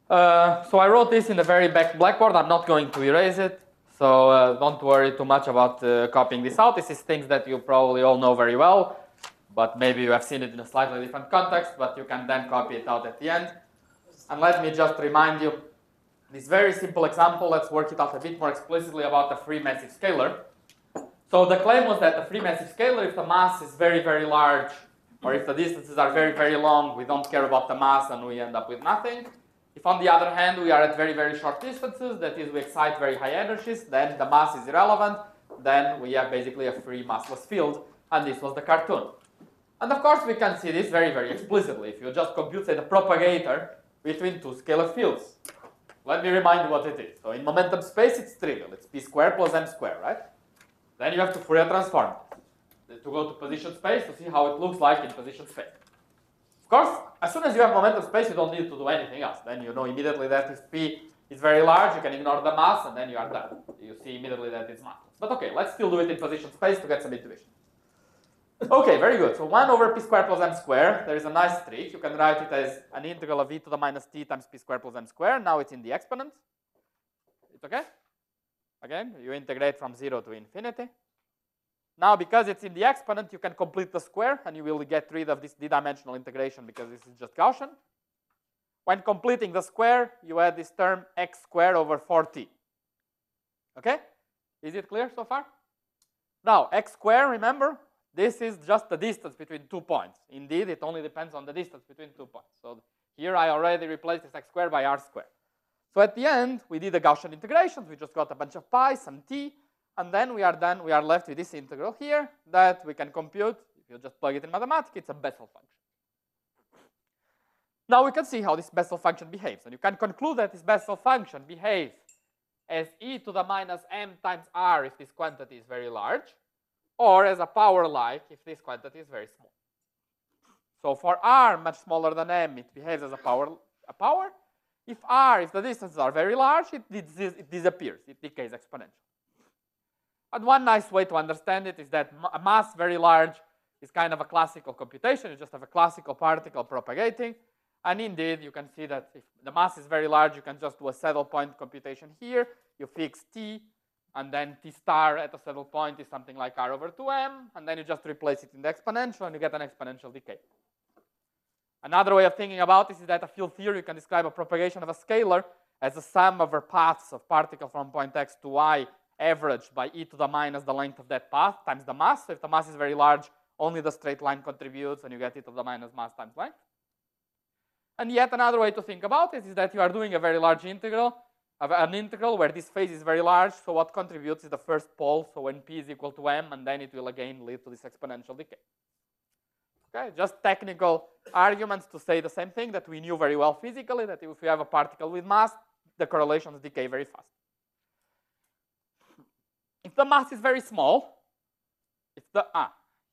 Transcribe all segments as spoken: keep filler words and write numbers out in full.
Uh, so I wrote this in the very back blackboard. I'm not going to erase it. So uh, don't worry too much about uh, copying this out. This is things that you probably all know very well, but maybe you have seen it in a slightly different context, but you can then copy it out at the end. And let me just remind you, this very simple example, let's work it out a bit more explicitly about the free massive scalar. So the claim was that the free massive scalar, if the mass is very, very large, or if the distances are very, very long, we don't care about the mass and we end up with nothing. If on the other hand, we are at very, very short distances, that is, we excite very high energies, then the mass is irrelevant, then we have basically a free massless field, and this was the cartoon. And of course, we can see this very, very explicitly. If you just compute, say, the propagator between two scalar fields. Let me remind you what it is. So in momentum space, it's trivial. It's p squared plus m squared, right? Then you have to Fourier transform it to go to position space to see how it looks like in position space. Of course, as soon as you have momentum space, you don't need to do anything else. Then you know immediately that if p is very large, you can ignore the mass, and then you are done. You see immediately that it's massless. But okay, let's still do it in position space to get some intuition. Okay, very good. So one over p squared plus m squared. There is a nice trick. You can write it as an integral of e to the minus t times p squared plus m squared. Now it's in the exponent. It's okay? Again, you integrate from zero to infinity. Now, because it's in the exponent, you can complete the square, and you will get rid of this d-dimensional integration because this is just Gaussian. When completing the square, you add this term x squared over four t. Okay? Is it clear so far? Now, x squared, remember, this is just the distance between two points. Indeed, it only depends on the distance between two points. So here I already replaced this x squared by r squared. So at the end, we did the Gaussian integrations. We just got a bunch of pi, some t, and then we are done. We are left with this integral here that we can compute. If you just plug it in mathematics, it's a Bessel function. Now we can see how this Bessel function behaves. And you can conclude that this Bessel function behaves as e to the minus m times r if this quantity is very large, or as a power like if this quantity is very small. So for r much smaller than m, it behaves as a power. A power. If r, if the distances are very large, it, it disappears. It decays exponentially. And one nice way to understand it is that a mass very large is kind of a classical computation. You just have a classical particle propagating. And indeed, you can see that if the mass is very large, you can just do a saddle point computation here. You fix t, and then t star at a saddle point is something like r over two m. And then you just replace it in the exponential, and you get an exponential decay. Another way of thinking about this is that a field theory, you can describe a propagation of a scalar as a sum over paths of particle from point x to y averaged by e to the minus the length of that path times the mass. So if the mass is very large, only the straight line contributes, and you get e to the minus mass times length. And yet another way to think about it is that you are doing a very large integral, an integral where this phase is very large, so what contributes is the first pole, so when p is equal to m, and then it will again lead to this exponential decay. Okay, just technical arguments to say the same thing that we knew very well physically, that if you have a particle with mass, the correlations decay very fast. If the mass is very small, if the, ah,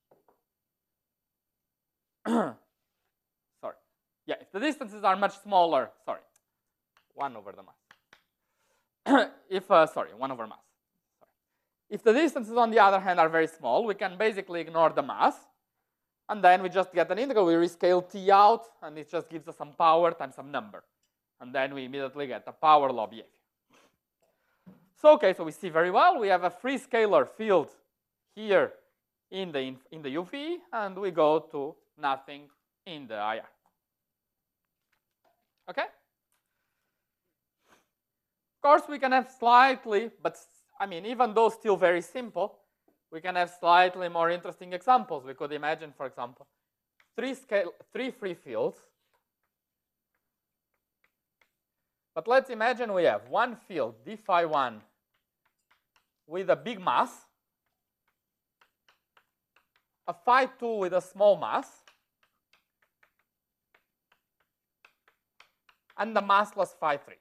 sorry. Yeah, if the distances are much smaller, sorry, one over the mass. if, uh, sorry, one over mass. Sorry. If the distances, on the other hand, are very small, we can basically ignore the mass. And then we just get an integral. We rescale t out, and it just gives us some power times some number. And then we immediately get the power law behavior. So, okay, so we see very well. We have a free scalar field here in the, in the U V, and we go to nothing in the I R. Okay? Of course, we can have slightly, but I mean, even though still very simple, we can have slightly more interesting examples. We could imagine, for example, three, scale, three free fields. But let's imagine we have one field, d phi one, with a big mass, a phi two with a small mass, and the massless phi three.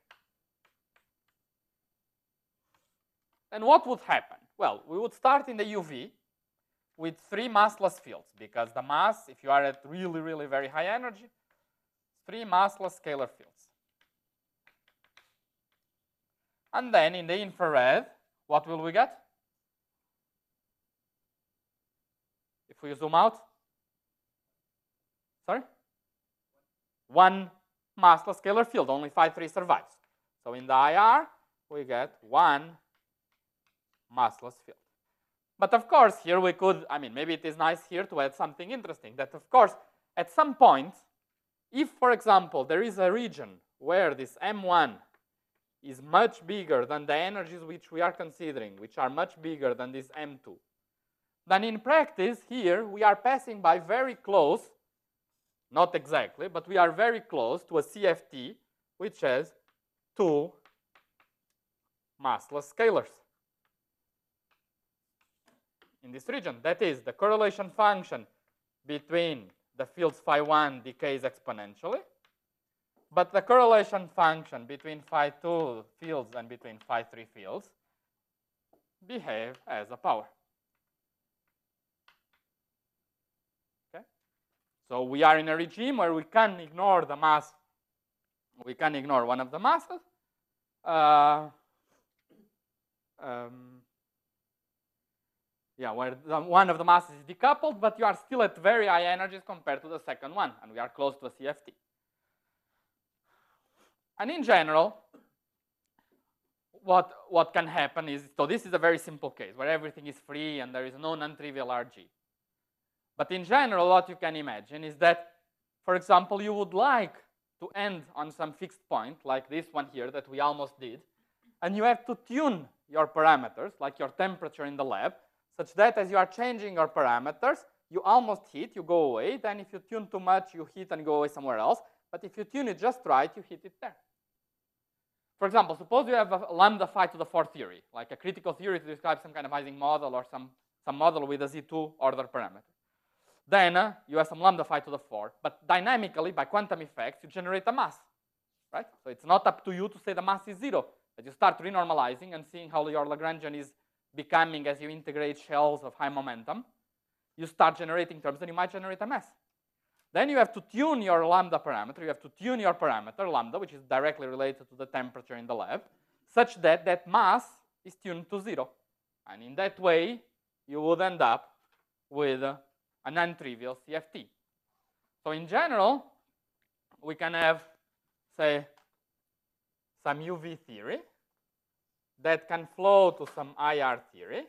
And what would happen? Well, we would start in the U V with three massless fields, because the mass, if you are at really, really very high energy, three massless scalar fields. And then in the infrared, what will we get? If we zoom out, sorry? One massless scalar field. Only phi three survives. So in the I R, we get one massless field. But of course, here we could, I mean, maybe it is nice here to add something interesting. That of course, at some point, if, for example, there is a region where this M one is much bigger than the energies which we are considering, which are much bigger than this M two, then in practice, here, we are passing by very close, not exactly, but we are very close to a C F T, which has two massless scalars in this region. That is, the correlation function between the fields phi one decays exponentially, but the correlation function between phi two fields and between phi three fields behave as a power. Okay? So we are in a regime where we can ignore the mass, we can ignore one of the masses. Uh, um, Yeah, where the, one of the masses is decoupled, but you are still at very high energies compared to the second one, and we are close to a C F T. And in general, what, what can happen is, so this is a very simple case where everything is free and there is no non-trivial R G. But in general, what you can imagine is that, for example, you would like to end on some fixed point, like this one here that we almost did, and you have to tune your parameters, like your temperature in the lab, such that as you are changing your parameters, you almost hit, you go away. Then if you tune too much, you hit and go away somewhere else. But if you tune it just right, you hit it there. For example, suppose you have a lambda phi to the four theory, like a critical theory to describe some kind of Ising model or some, some model with a Z two order parameter. Then uh, you have some lambda phi to the four, but dynamically, by quantum effects, you generate a mass, right? So it's not up to you to say the mass is zero. But you start renormalizing and seeing how your Lagrangian is becoming as you integrate shells of high momentum. You start generating terms, and you might generate a mass. Then you have to tune your lambda parameter. You have to tune your parameter, lambda, which is directly related to the temperature in the lab, such that that mass is tuned to zero. And in that way, you would end up with a non-trivial C F T. So in general, we can have, say, some U V theory that can flow to some I R theory,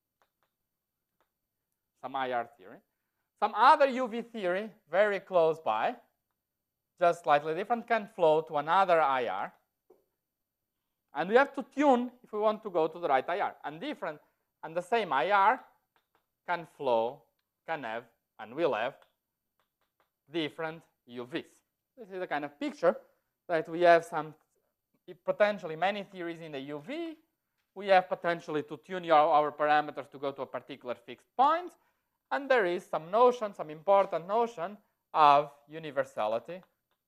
some I R theory. Some other U V theory very close by, just slightly different, can flow to another I R. And we have to tune if we want to go to the right I R. And different, and the same I R can flow, can have, and will have different U Vs. This is the kind of picture that we have some potentially many theories in the U V. We have potentially to tune your, our parameters to go to a particular fixed point. And there is some notion, some important notion of universality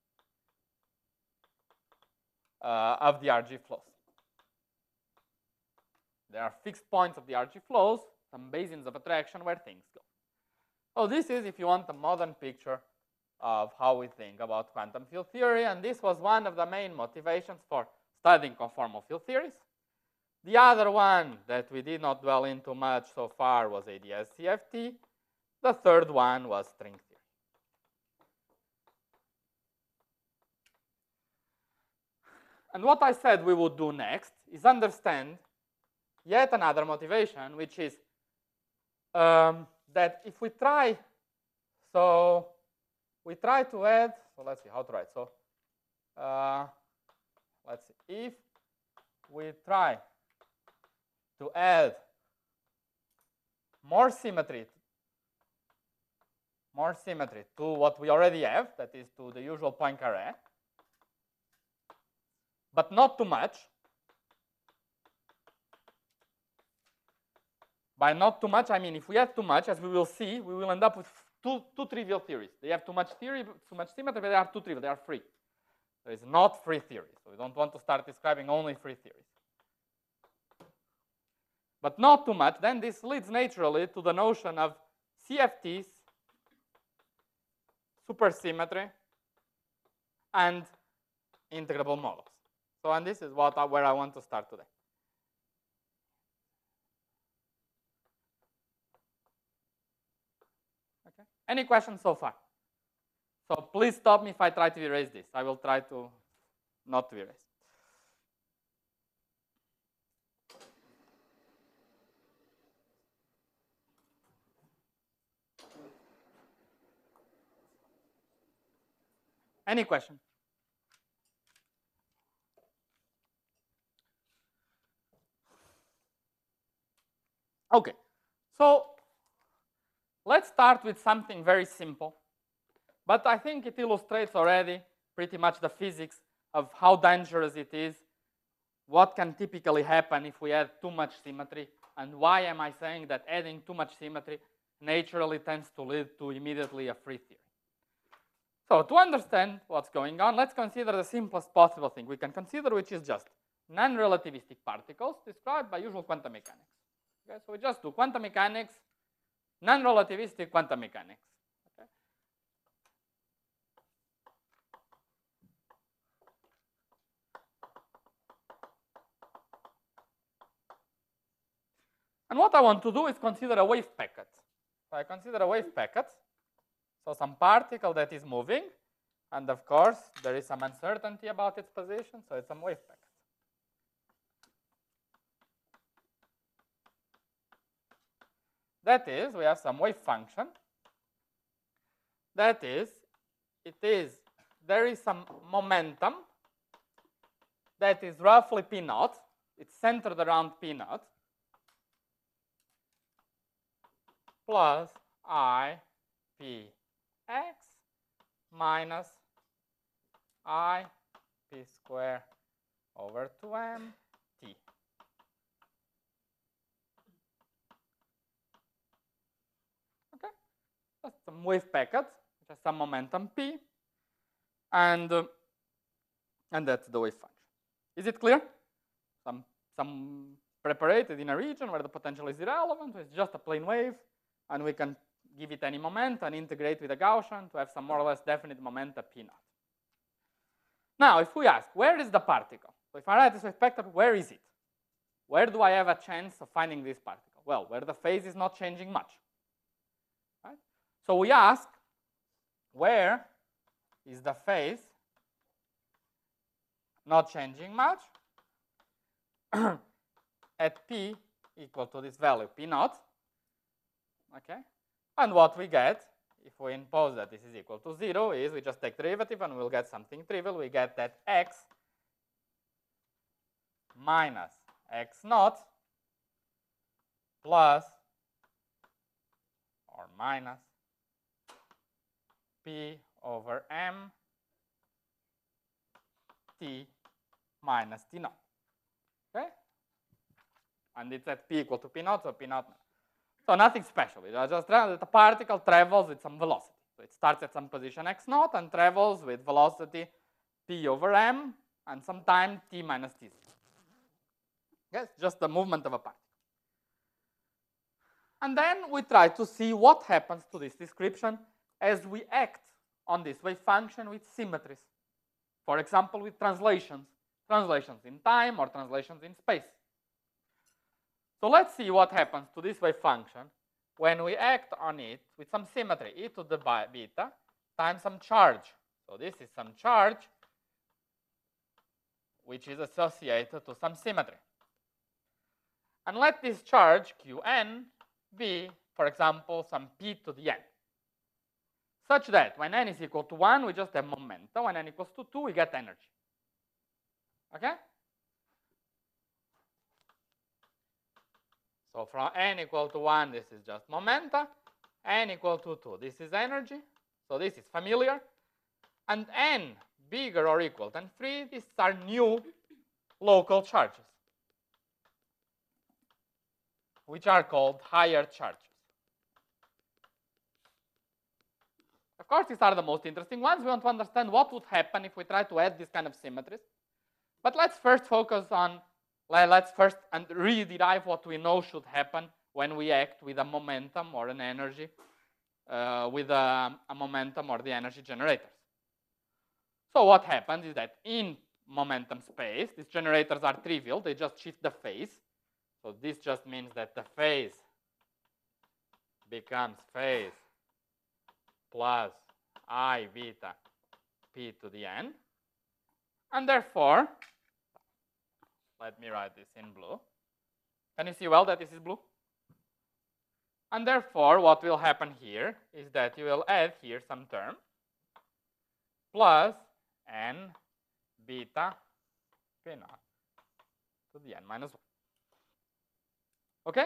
uh, of the R G flows. There are fixed points of the R G flows, some basins of attraction where things go. So this is, if you want, a modern picture of how we think about quantum field theory. And this was one of the main motivations for studying conformal field theories. The other one that we did not dwell into much so far was A D S C F T. The third one was string theory. And what I said we would do next is understand yet another motivation, which is um, that if we try, so we try to add, so let's see how to write. So uh, let's see, if we try to add more symmetry more symmetry to what we already have, that is to the usual Poincare, but not too much. By not too much, I mean if we add too much, as we will see, we will end up with two, two trivial theories. They have too much theory, too much symmetry, but they are too trivial, they are free. There is not free theory, so we don't want to start describing only free theories. But not too much, then this leads naturally to the notion of C F Ts, supersymmetry, and integrable models. So, and this is what I, where I want to start today. Okay. Any questions so far? So please stop me if I try to erase this. I will try to not to erase. Any question? Okay, so let's start with something very simple. But I think it illustrates already pretty much the physics of how dangerous it is, what can typically happen if we add too much symmetry, and why am I saying that adding too much symmetry naturally tends to lead to immediately a free theory. So to understand what's going on, let's consider the simplest possible thing we can consider, which is just non-relativistic particles described by usual quantum mechanics. Okay, so we just do quantum mechanics, non-relativistic quantum mechanics. Okay. And what I want to do is consider a wave packet. So I consider a wave packet, so some particle that is moving, and of course there is some uncertainty about its position, so it's some wave packet. That is, we have some wave function. That is, it is, there is some momentum that is roughly P naught. It's centered around P naught plus I P x minus I P square over two M T. Okay, that's some wave packet, which has some momentum P, and uh, and that's the wave function. Is it clear? Some some preparated in a region where the potential is irrelevant, so it's just a plane wave, and we can give it any moment and integrate with a Gaussian to have some more or less definite momenta P naught. Now, if we ask, where is the particle? So if I write this wave vector, where is it? Where do I have a chance of finding this particle? Well, where the phase is not changing much. Right? So we ask, where is the phase not changing much at P equal to this value, P naught? Okay, and what we get, if we impose that this is equal to zero, is we just take derivative and we'll get something trivial. We get that x minus x naught plus or minus P over M T minus T naught. Okay, and it's at P equal to P naught, so P naught. So nothing special. We are just trying that the particle travels with some velocity. So it starts at some position x naught and travels with velocity P over M and some time T minus T zero. Yes, just the movement of a particle. And then we try to see what happens to this description as we act on this wave function with symmetries. For example, with translations, translations in time or translations in space. So let's see what happens to this wave function when we act on it with some symmetry, e to the beta times some charge. So this is some charge which is associated to some symmetry. And let this charge Qn be, for example, some P to the N. Such that when n is equal to one, we just have momentum. When n equals to two, we get energy. Okay? So from n equal to one, this is just momenta. N equal to two, this is energy. So this is familiar. And n bigger or equal than three, these are new local charges, which are called higher charges. Of course, these are the most interesting ones. We want to understand what would happen if we try to add this kind of symmetries. But let's first focus on Let's first and re-derive what we know should happen when we act with a momentum or an energy, uh, with a, a momentum or the energy generators. So what happens is that in momentum space, these generators are trivial. They just shift the phase. So this just means that the phase becomes phase plus I beta p to the n. And therefore, let me write this in blue. Can you see well that this is blue? And therefore, what will happen here is that you will add here some term plus n beta p naught to the n minus one. Okay?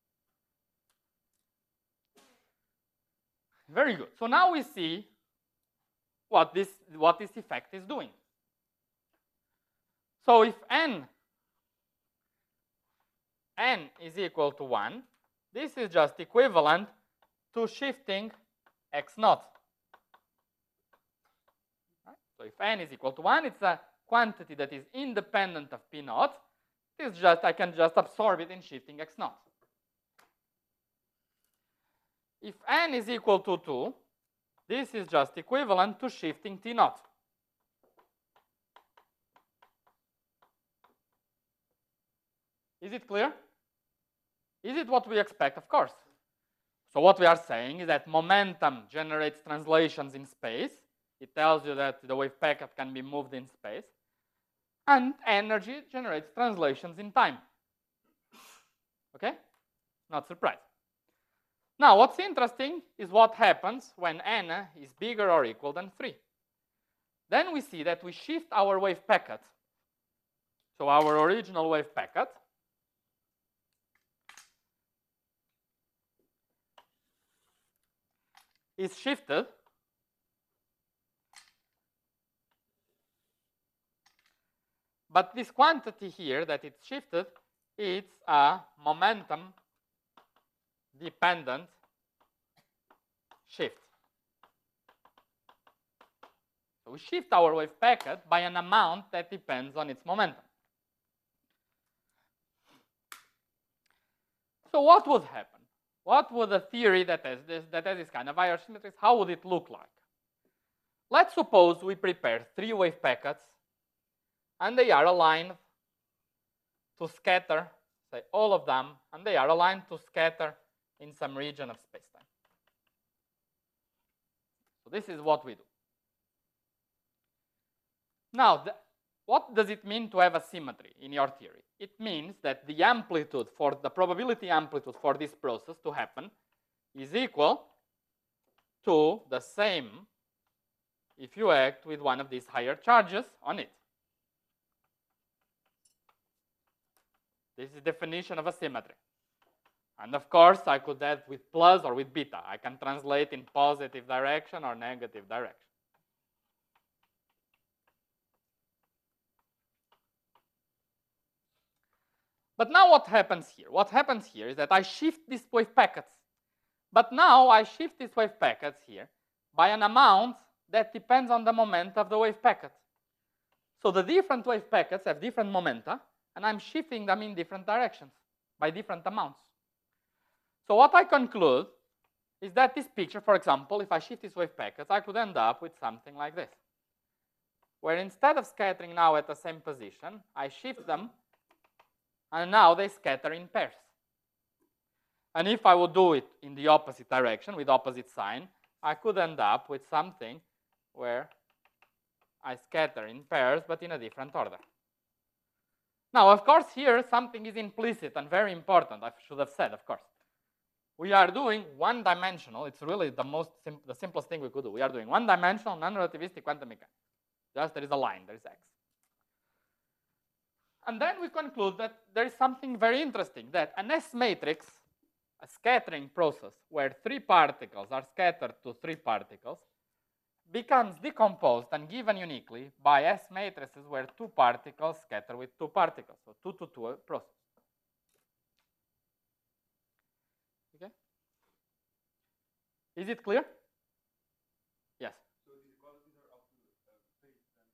Very good. So now we see what this, what this effect is doing. So if n, n is equal to one, this is just equivalent to shifting x naught. Right? So if n is equal to one, it's a quantity that is independent of p naught. It's just, I can just absorb it in shifting x naught. If n is equal to two, this is just equivalent to shifting t naught. Is it clear? Is it what we expect? Of course. So what we are saying is that momentum generates translations in space. It tells you that the wave packet can be moved in space. And energy generates translations in time. Okay? Not surprised. Now, what's interesting is what happens when n is bigger or equal than three. Then we see that we shift our wave packet. So our original wave packet is shifted but this quantity here that it's shifted, it's a momentum dependent shift. So we shift our wave packet by an amount that depends on its momentum. So what would happen? What would a theory that has this, that has this kind of higher symmetries, how would it look like? Let's suppose we prepare three wave packets and they are aligned to scatter, say all of them, and they are aligned to scatter in some region of spacetime. So this is what we do. Now, the, what does it mean to have a symmetry in your theory? It means that the amplitude for the probability amplitude for this process to happen is equal to the same if you act with one of these higher charges on it. This is the definition of a symmetry. And of course, I could add with plus or with beta. I can translate in positive direction or negative direction. But now what happens here? What happens here is that I shift these wave packets. But now I shift these wave packets here by an amount that depends on the moment of the wave packet. So the different wave packets have different momenta, and I'm shifting them in different directions by different amounts. So what I conclude is that this picture, for example, if I shift these wave packets, I could end up with something like this, where instead of scattering now at the same position, I shift them, and now they scatter in pairs. And if I would do it in the opposite direction, with opposite sign, I could end up with something where I scatter in pairs, but in a different order. Now, of course, here something is implicit and very important, I should have said, of course. We are doing one-dimensional, it's really the most sim the simplest thing we could do. We are doing one-dimensional, non-relativistic quantum mechanics. Just there is a line, there is X. And then we conclude that there is something very interesting, that an S matrix, a scattering process where three particles are scattered to three particles, becomes decomposed and given uniquely by S matrices where two particles scatter with two particles, so two to two process. Okay? Is it clear? Yes. So these qualities are up to uh, phase then,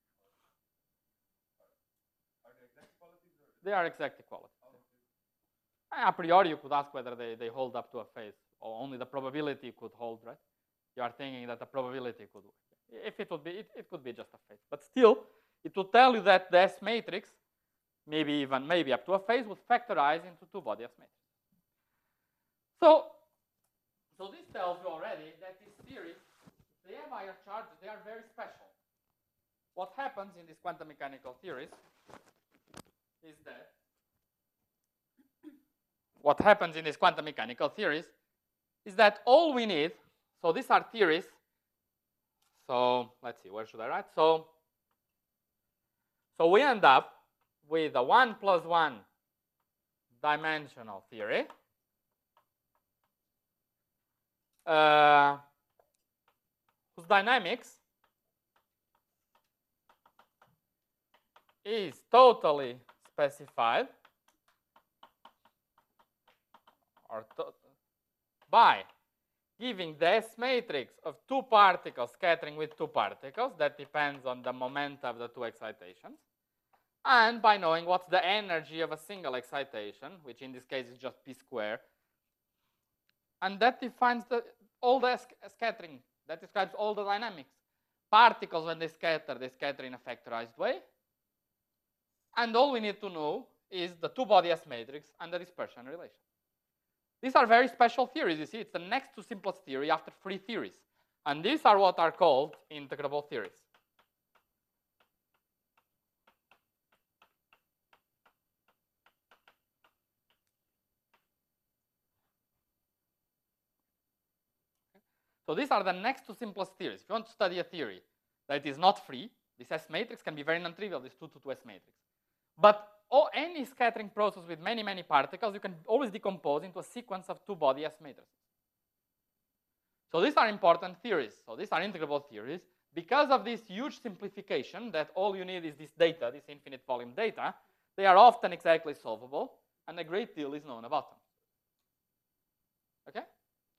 are they exact qualities? Or they are exact equalities. A priori, you could ask whether they, they hold up to a phase, or only the probability could hold, right? You are thinking that the probability could work. If it would be, it, it could be just a phase. But still, it will tell you that the S matrix, maybe even maybe up to a phase, would factorize into two body S matrices. So, so this tells you already that this theory, they have have higher charges, they are very special. What happens in these quantum mechanical theories is that what happens in these quantum mechanical theories is that all we need, so these are theories, so let's see, where should I write? So, so we end up with a one plus one dimensional theory. Uh, whose dynamics is totally specified or by giving the S matrix of two particles scattering with two particles that depends on the momenta of the two excitations, and by knowing what's the energy of a single excitation, which in this case is just p squared, and that defines the, all the sc scattering, that describes all the dynamics. Particles, when they scatter, they scatter in a factorized way, and all we need to know is the two-body S matrix and the dispersion relation. These are very special theories, you see. It's the next to simplest theory after free theories. And these are what are called integrable theories. So these are the next to simplest theories. If you want to study a theory that is not free, this S matrix can be very non-trivial, this two to two S matrix. But or any scattering process with many, many particles, you can always decompose into a sequence of two-body S matrices. So these are important theories. So these are integrable theories. Because of this huge simplification that all you need is this data, this infinite volume data, they are often exactly solvable, and a great deal is known about them. Okay?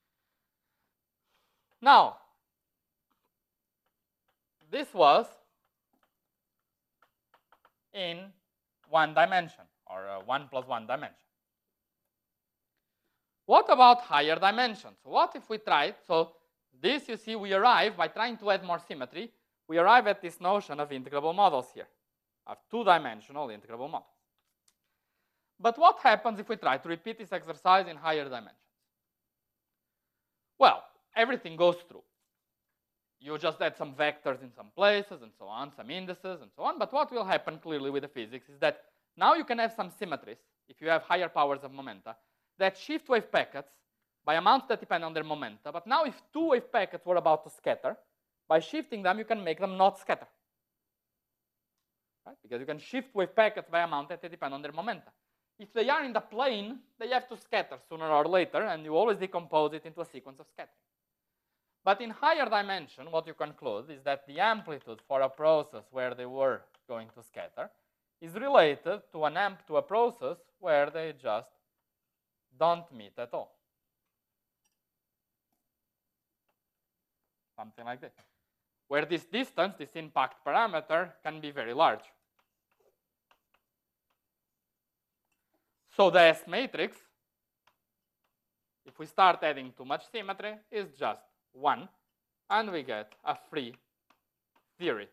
Now, this was in one dimension, or uh, one plus one dimension. What about higher dimensions? What if we tried, so this you see we arrive, by trying to add more symmetry, we arrive at this notion of integrable models here, of two-dimensional integrable models. But what happens if we try to repeat this exercise in higher dimensions? Well, everything goes through. You just add some vectors in some places and so on, some indices and so on. But what will happen clearly with the physics is that now you can have some symmetries, if you have higher powers of momenta, that shift wave packets by amounts that depend on their momenta. But now if two wave packets were about to scatter, by shifting them, you can make them not scatter. Right? Because you can shift wave packets by amount that they depend on their momenta. If they are in the plane, they have to scatter sooner or later, and you always decompose it into a sequence of scattering. But in higher dimension, what you conclude is that the amplitude for a process where they were going to scatter is related to an amp to a process where they just don't meet at all. Something like this. Where this distance, this impact parameter, can be very large. So the S matrix, if we start adding too much symmetry, is just one, and we get a free theory.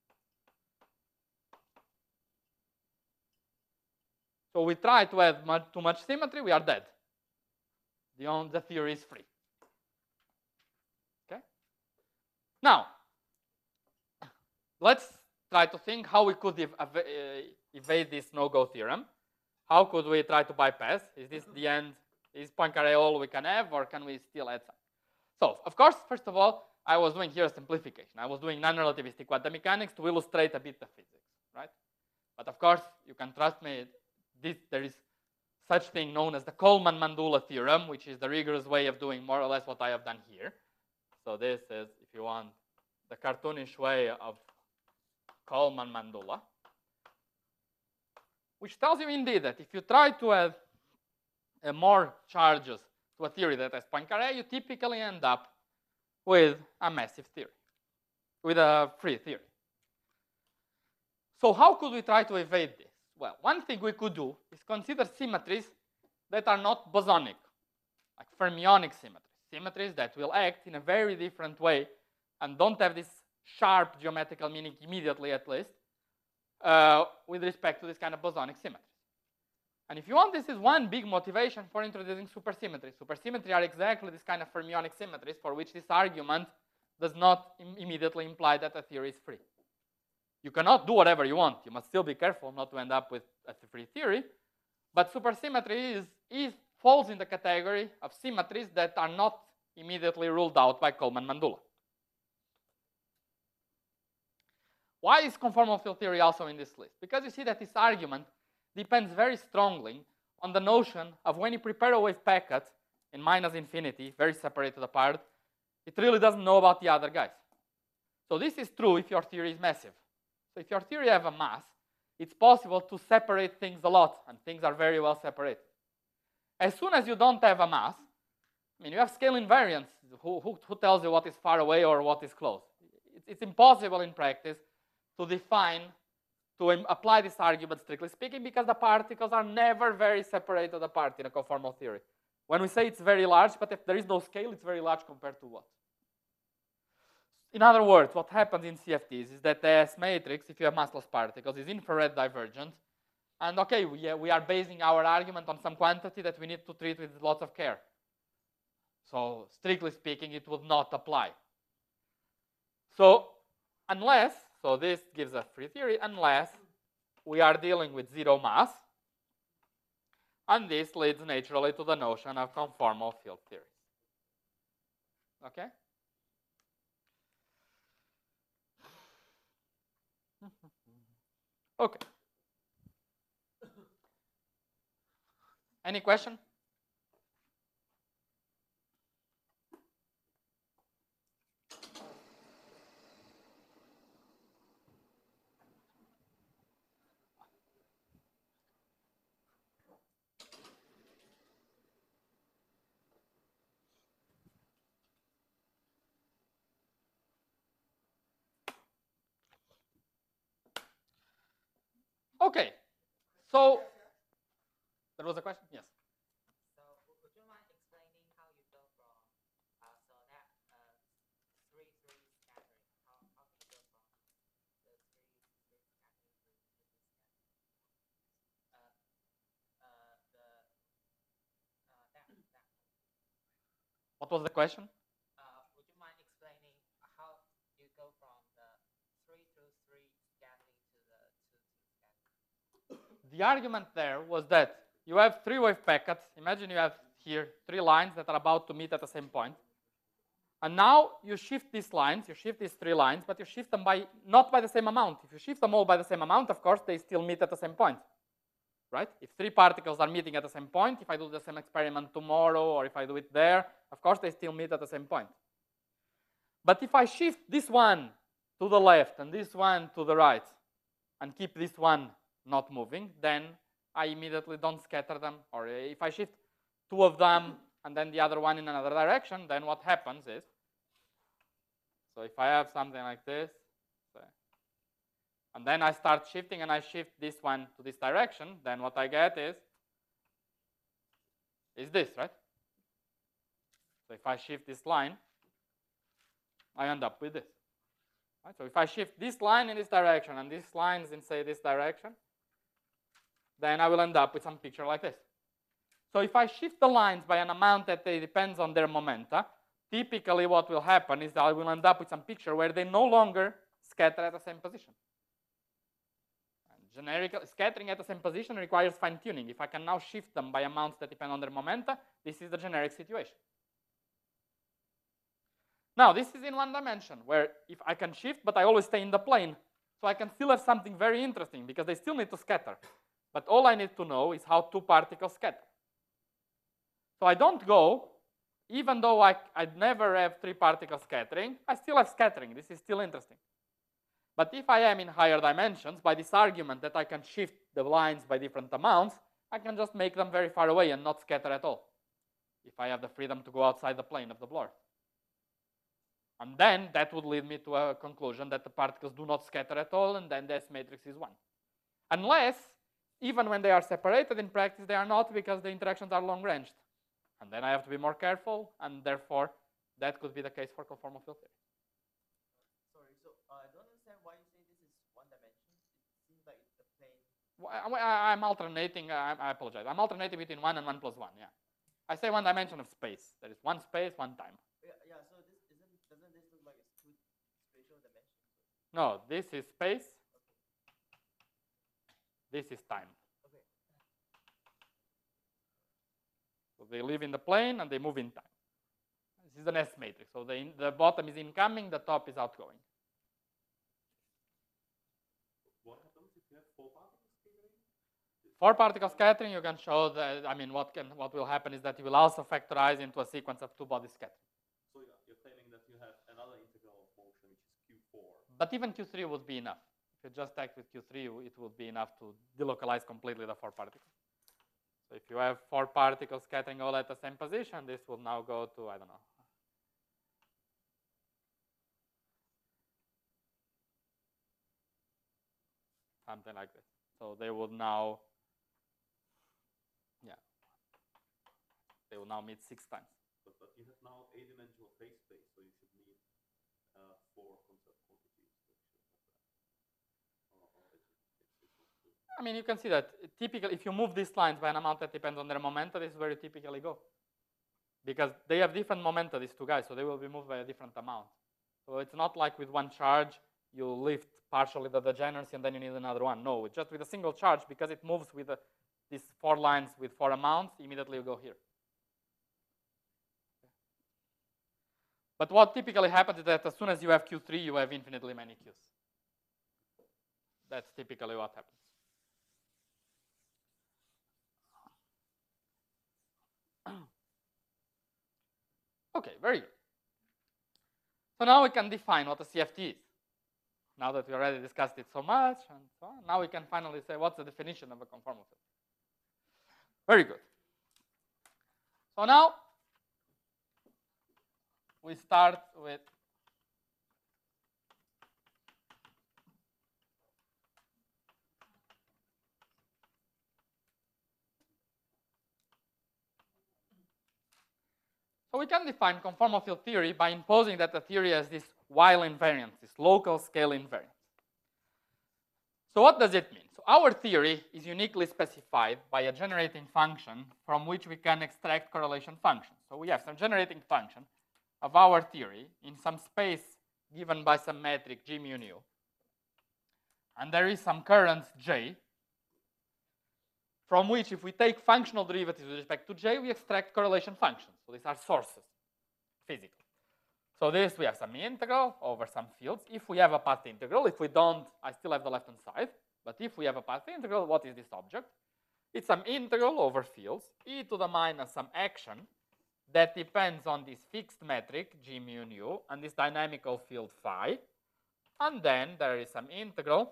So we try to add much, too much symmetry, we are dead. The, on, the theory is free. Okay? Now, let's try to think how we could ev ev uh, evade this no-go theorem. How could we try to bypass? Is this the end? Is Poincaré all we can have, or can we still add some? So, of course, first of all, I was doing here a simplification. I was doing non-relativistic quantum mechanics to illustrate a bit the physics, right? But of course, you can trust me, this, there is such thing known as the Coleman-Mandula theorem, which is the rigorous way of doing more or less what I have done here. So this is, if you want, the cartoonish way of Coleman-Mandula, which tells you indeed that if you try to add uh, more charges to a theory that has Poincaré, you typically end up with a massive theory, with a free theory. So how could we try to evade this? Well, one thing we could do is consider symmetries that are not bosonic, like fermionic symmetries, symmetries that will act in a very different way and don't have this sharp geometrical meaning immediately at least, uh, with respect to this kind of bosonic symmetries. And if you want, this is one big motivation for introducing supersymmetry. Supersymmetry are exactly this kind of fermionic symmetries for which this argument does not im immediately imply that a theory is free. You cannot do whatever you want. You must still be careful not to end up with a free theory. But supersymmetry is, is, falls in the category of symmetries that are not immediately ruled out by Coleman-Mandula. Why is conformal field theory also in this list? Because you see that this argument depends very strongly on the notion of when you prepare a wave packet in minus infinity, very separated apart, it really doesn't know about the other guys. So this is true if your theory is massive. So if your theory have a mass, it's possible to separate things a lot, and things are very well separated. As soon as you don't have a mass, I mean, you have scale invariance. Who, who, who tells you what is far away or what is close? It's, it's impossible in practice to define, to apply this argument strictly speaking, because the particles are never very separated apart in a conformal theory. When we say it's very large, but if there is no scale, it's very large compared to what? In other words, what happens in C F Ts is that the S matrix, if you have massless particles, is infrared divergent. And okay, we, we are basing our argument on some quantity that we need to treat with lots of care. So strictly speaking, it would not apply. So unless, so this gives a free theory, unless we are dealing with zero mass, and this leads naturally to the notion of conformal field theories. Okay? Okay. Any question? Okay, so there was a question? Yes. So would you mind explaining how you go from uh, so that uh, three three scattering? How how do you go from the three three scattering to two three scattering? Uh, uh, the uh, that that. What was the question? Uh, would you mind explaining how you go from the three to three scattering to the two two scattering? The argument there was that you have three wave packets. Imagine you have here three lines that are about to meet at the same point. And now you shift these lines, you shift these three lines, but you shift them by not by the same amount. If you shift them all by the same amount, of course, they still meet at the same point. Right? If three particles are meeting at the same point, if I do the same experiment tomorrow or if I do it there, of course, they still meet at the same point. But if I shift this one to the left and this one to the right and keep this one not moving, then I immediately don't scatter them. Or if I shift two of them and then the other one in another direction, then what happens is, so if I have something like this, and then I start shifting and I shift this one to this direction, then what I get is, is this, right? So if I shift this line, I end up with this. Right? So if I shift this line in this direction and these lines in, say, this direction, then I will end up with some picture like this. So if I shift the lines by an amount that they depends on their momenta, typically what will happen is that I will end up with some picture where they no longer scatter at the same position. And generic scattering at the same position requires fine-tuning. If I can now shift them by amounts that depend on their momenta, this is the generic situation. Now, this is in one dimension, where if I can shift, but I always stay in the plane. So I can still have something very interesting, because they still need to scatter. But all I need to know is how two particles scatter. So I don't go, even though I, I'd never have three particles scattering, I still have scattering. This is still interesting. But if I am in higher dimensions, by this argument that I can shift the lines by different amounts, I can just make them very far away and not scatter at all, if I have the freedom to go outside the plane of the blur. And then that would lead me to a conclusion that the particles do not scatter at all, and then the S matrix is one. Unless, even when they are separated in practice, they are not, because the interactions are long-ranged. And then I have to be more careful, and therefore, that could be the case for conformal field theory. Sorry, so uh, I don't understand why you say this is one dimension. It seems like it's the plane. Well, I, I'm alternating, I, I apologize. I'm alternating between one and one plus one, yeah. I say one dimension of space. There is one space, one time. Yeah, yeah. So this isn't doesn't this look like a No, this is space. This is time. Okay. So they live in the plane and they move in time. This is an S matrix. So the, in, the bottom is incoming, the top is outgoing. What happens if you have four particles scattering? For particle scattering, you can show that, I mean, what can what will happen is that you will also factorize into a sequence of two body scattering. So you're, you're claiming that you have another integral of motion, which is Q four. But even Q three would be enough. If you just act with Q three, it would be enough to delocalize completely the four particles. So if you have four particles scattering all at the same position, this will now go to, I don't know. Something like this. So they would now, yeah, they will now meet six times. But, but you have now a-dimensional phase space, so you should need uh, four concept quantities. Or, or it, it, it will do. I mean, you can see that typically, if you move these lines by an amount that depends on their momenta, this is where you typically go. Because they have different momenta, these two guys, so they will be moved by a different amount. So it's not like with one charge, you lift partially the degeneracy and then you need another one. No, it's just with a single charge, because it moves with a, these four lines with four amounts, immediately you go here. But what typically happens is that as soon as you have Q three, you have infinitely many Qs. That's typically what happens. Okay, very good. So now we can define what a C F T is. Now that we already discussed it so much and so on, now we can finally say what's the definition of a conformal field. Very good. So now we start with So we can define conformal field theory by imposing that the theory has this while invariance, this local scale invariance. So what does it mean? So our theory is uniquely specified by a generating function from which we can extract correlation functions. So we have some generating function of our theory in some space given by some metric G mu nu. And there is some current J, from which if we take functional derivatives with respect to J, we extract correlation functions. So these are sources, physically. So this, we have some integral over some fields. If we have a path integral, if we don't, I still have the left-hand side. But if we have a path integral, what is this object? It's some integral over fields, e to the minus some action that depends on this fixed metric, G mu nu, and this dynamical field phi. And then there is some integral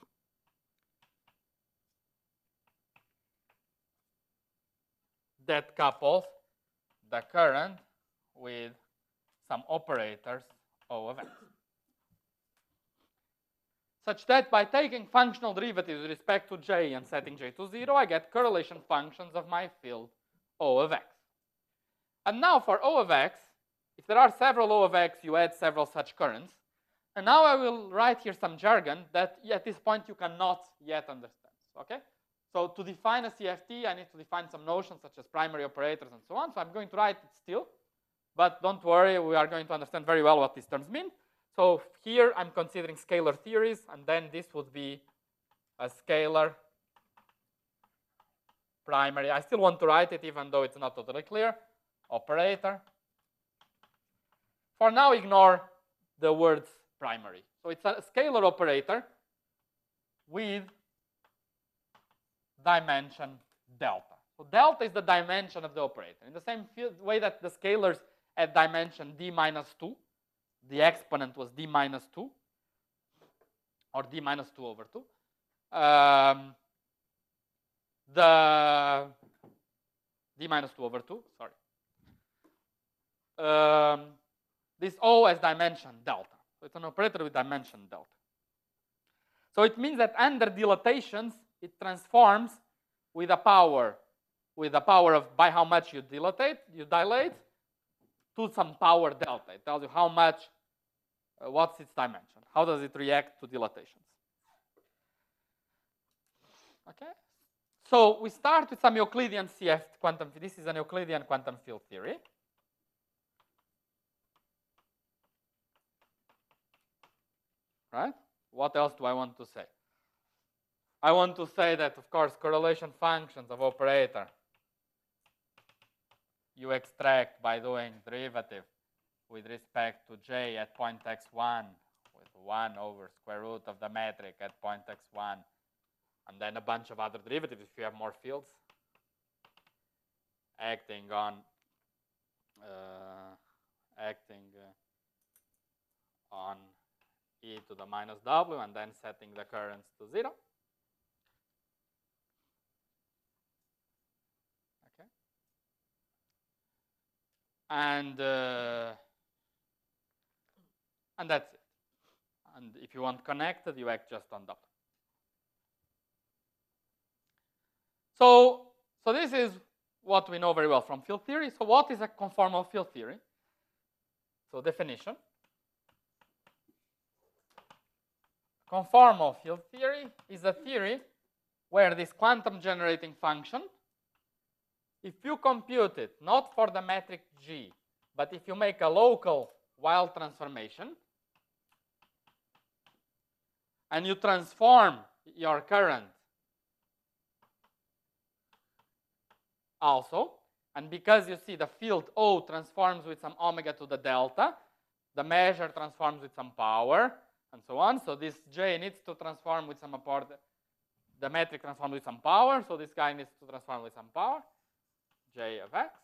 that couples the current with some operators O of x. Such that by taking functional derivatives with respect to J and setting J to zero, I get correlation functions of my field O of x. And now for O of x, if there are several O of x, you add several such currents. And now I will write here some jargon that at this point you cannot yet understand. Okay? So to define a C F T, I need to define some notions such as primary operators and so on. So I'm going to write it still. But don't worry, we are going to understand very well what these terms mean. So here I'm considering scalar theories, and then this would be a scalar primary. I still want to write it even though it's not totally clear. Operator. For now, ignore the words primary. So it's a scalar operator with dimension delta. So delta is the dimension of the operator. In the same way that the scalars at dimension d minus two, the exponent was d minus two, or d minus two over two. Um, the d minus two over two, sorry. Um, this O has dimension delta. So it's an operator with dimension delta. So it means that under dilatations, it transforms with a power, with a power of by how much you dilatate, you dilate, to some power delta. It tells you how much, uh, what's its dimension, how does it react to dilatations. Okay. So we start with some Euclidean C F quantum. This is an Euclidean quantum field theory. Right? what else do I want to say? I want to say that, of course, correlation functions of operator you extract by doing derivative with respect to j at point x one with one over square root of the metric at point x one, and then a bunch of other derivatives if you have more fields acting on uh, acting uh, on e to the minus w and then setting the currents to zero. Okay. And uh, and that's it. And if you want connected, you act just on W. So, so this is what we know very well from field theory. So what is a conformal field theory? So definition. Conformal field theory is a theory where this quantum generating function, if you compute it not for the metric G, but if you make a local Weyl transformation and you transform your current also, and because you see the field O transforms with some omega to the delta, the measure transforms with some power, and so on. So this J needs to transform with some power. The metric transforms with some power, so this guy needs to transform with some power, J of x.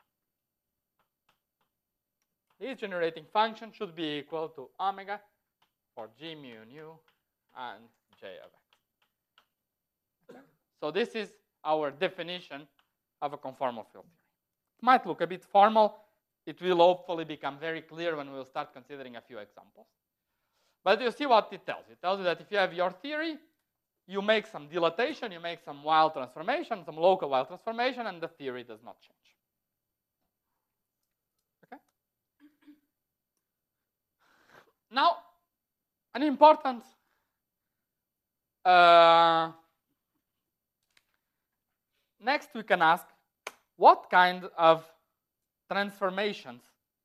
This generating function should be equal to omega for G mu nu and J of x. Okay. So this is our definition of a conformal field theory. It might look a bit formal. It will hopefully become very clear when we'll start considering a few examples. But you see what it tells you. It tells you that if you have your theory, you make some dilatation, you make some Weyl transformation, some local Weyl transformation, and the theory does not change. Okay? Now, an important uh, next we can ask what kind of transformations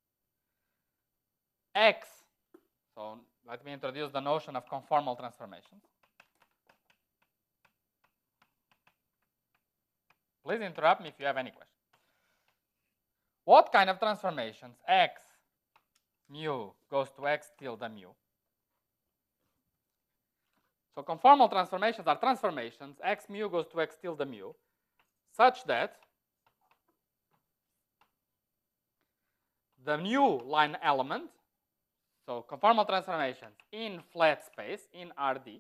X, so let me introduce the notion of conformal transformations. Please interrupt me if you have any questions. What kind of transformations X mu goes to X tilde mu? So conformal transformations are transformations X mu goes to X tilde mu such that the new line element, so conformal transformations in flat space, in R D,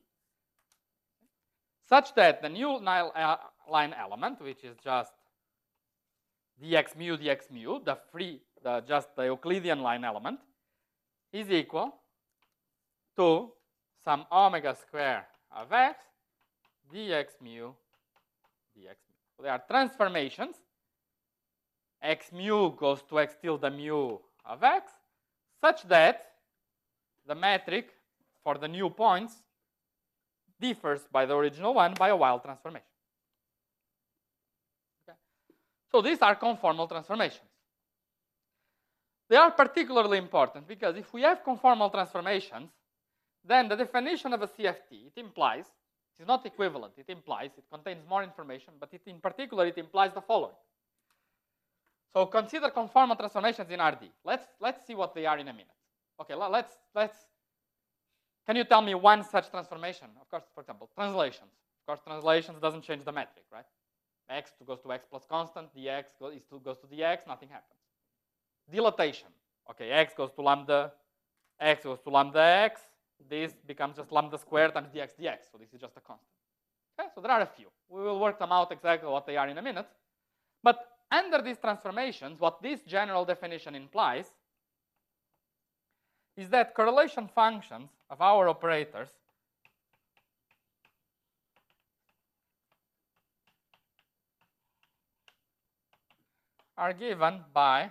such that the new line element, which is just dx mu dx mu, the free, the just the Euclidean line element, is equal to some omega square of x dx mu dx mu. So they are transformations. X mu goes to X tilde mu of X, such that the metric for the new points differs by the original one by a Weyl transformation. Okay. So these are conformal transformations. They are particularly important because if we have conformal transformations, then the definition of a C F T, it implies, it is not equivalent, it implies, it contains more information, but it, in particular it implies the following. So consider conformal transformations in R D. Let's, let's see what they are in a minute. Okay, let's, let's, can you tell me one such transformation? Of course, for example, translations. Of course, translations doesn't change the metric, right? X goes to X plus constant, dx goes, is to, goes to dx, nothing happens. Dilatation. Okay, X goes to lambda, X goes to lambda x, this becomes just lambda squared times dx dx, so this is just a constant. Okay, so there are a few. We will work them out exactly what they are in a minute. But under these transformations, what this general definition implies is that correlation functions of our operators are given by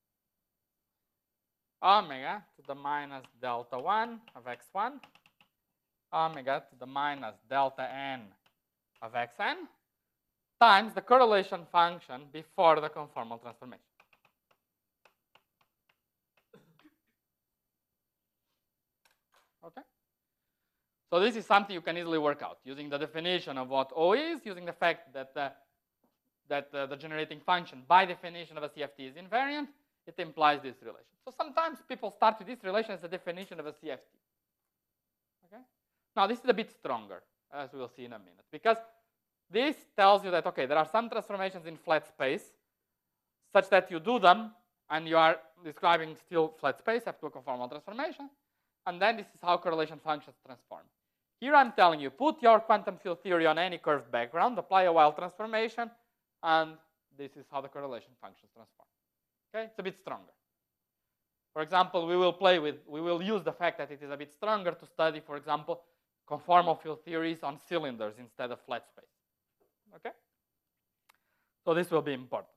omega to the minus delta one of x one, omega to the minus delta n of xn, times the correlation function before the conformal transformation. Okay? So this is something you can easily work out using the definition of what O is, using the fact that uh, that uh, the generating function by definition of a C F T is invariant. It implies this relation. So sometimes people start with this relation as the definition of a C F T. Okay. Now this is a bit stronger, as we will see in a minute, because this tells you that okay, there are some transformations in flat space, such that you do them and you are describing still flat space up to a conformal transformation, and then this is how correlation functions transform. Here I'm telling you, put your quantum field theory on any curved background, apply a wild transformation, and this is how the correlation functions transform. Okay, it's a bit stronger. For example, we will play with, we will use the fact that it is a bit stronger to study, for example, conformal field theories on cylinders instead of flat space. Okay? So this will be important.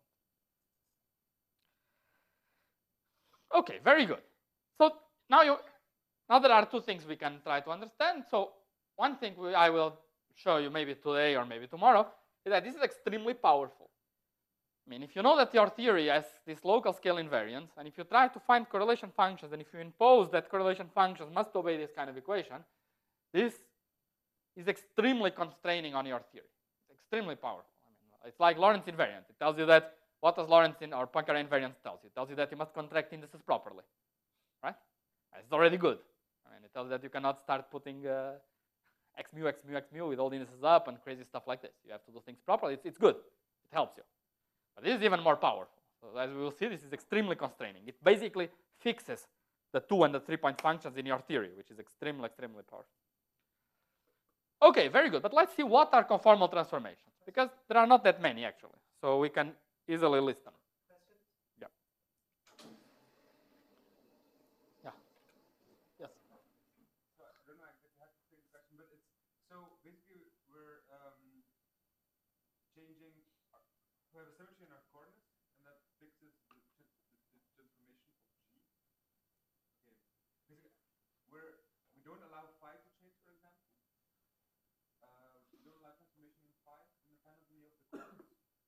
Okay, very good. So now you, now there are two things we can try to understand. So one thing we, I will show you maybe today or maybe tomorrow is that this is extremely powerful. I mean, if you know that your theory has this local scale invariance, and if you try to find correlation functions, and if you impose that correlation functions must obey this kind of equation, this is extremely constraining on your theory. It's extremely powerful. I mean, it's like Lorentz invariant. It tells you that, what does Lorentz in or Poincare invariance tells you? It tells you that you must contract indices properly, right? It's already good. I mean, it tells you that you cannot start putting uh, x mu, x mu, x mu with all the indices up and crazy stuff like this. You have to do things properly. It's, it's good. It helps you. But this is even more powerful. So as we will see, this is extremely constraining. It basically fixes the two and the three point functions in your theory, which is extremely, extremely powerful. Okay, very good. But let's see what are conformal transformations, because there are not that many actually. So we can easily list them. Yeah. Yeah. Yes. So I don't know exactly how to say the question, but it's so basically we're um, changing. We have a symmetry in our coordinates, and that fixes the, the, the transformation of G. Okay. Basically, we're we don't allow phi to change, for example. Uh, we don't allow transformation in phi independently of the coordinates.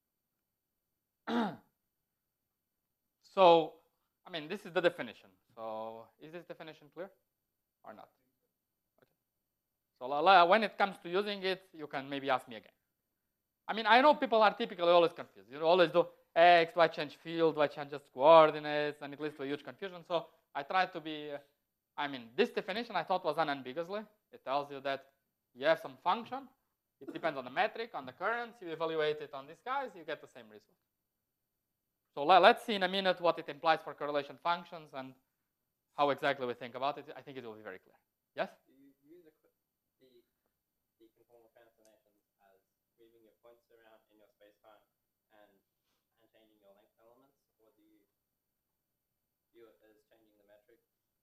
So, I mean, this is the definition. So, is this definition clear or not? Okay. So, when it comes to using it, you can maybe ask me again. I mean, I know people are typically always confused. You always do X, do I change field, do I change just coordinates, and it leads to a huge confusion. So, I try to be, uh, I mean, this definition I thought was unambiguously. It tells you that you have some function. It depends on the metric, on the currents. You evaluate it on these guys, you get the same result. So let's see in a minute what it implies for correlation functions and how exactly we think about it. I think it will be very clear. Yes? Do you use the, the, the conformal transformations as moving your points around in your space-time and, and changing your length elements, or do you view it as changing the metric?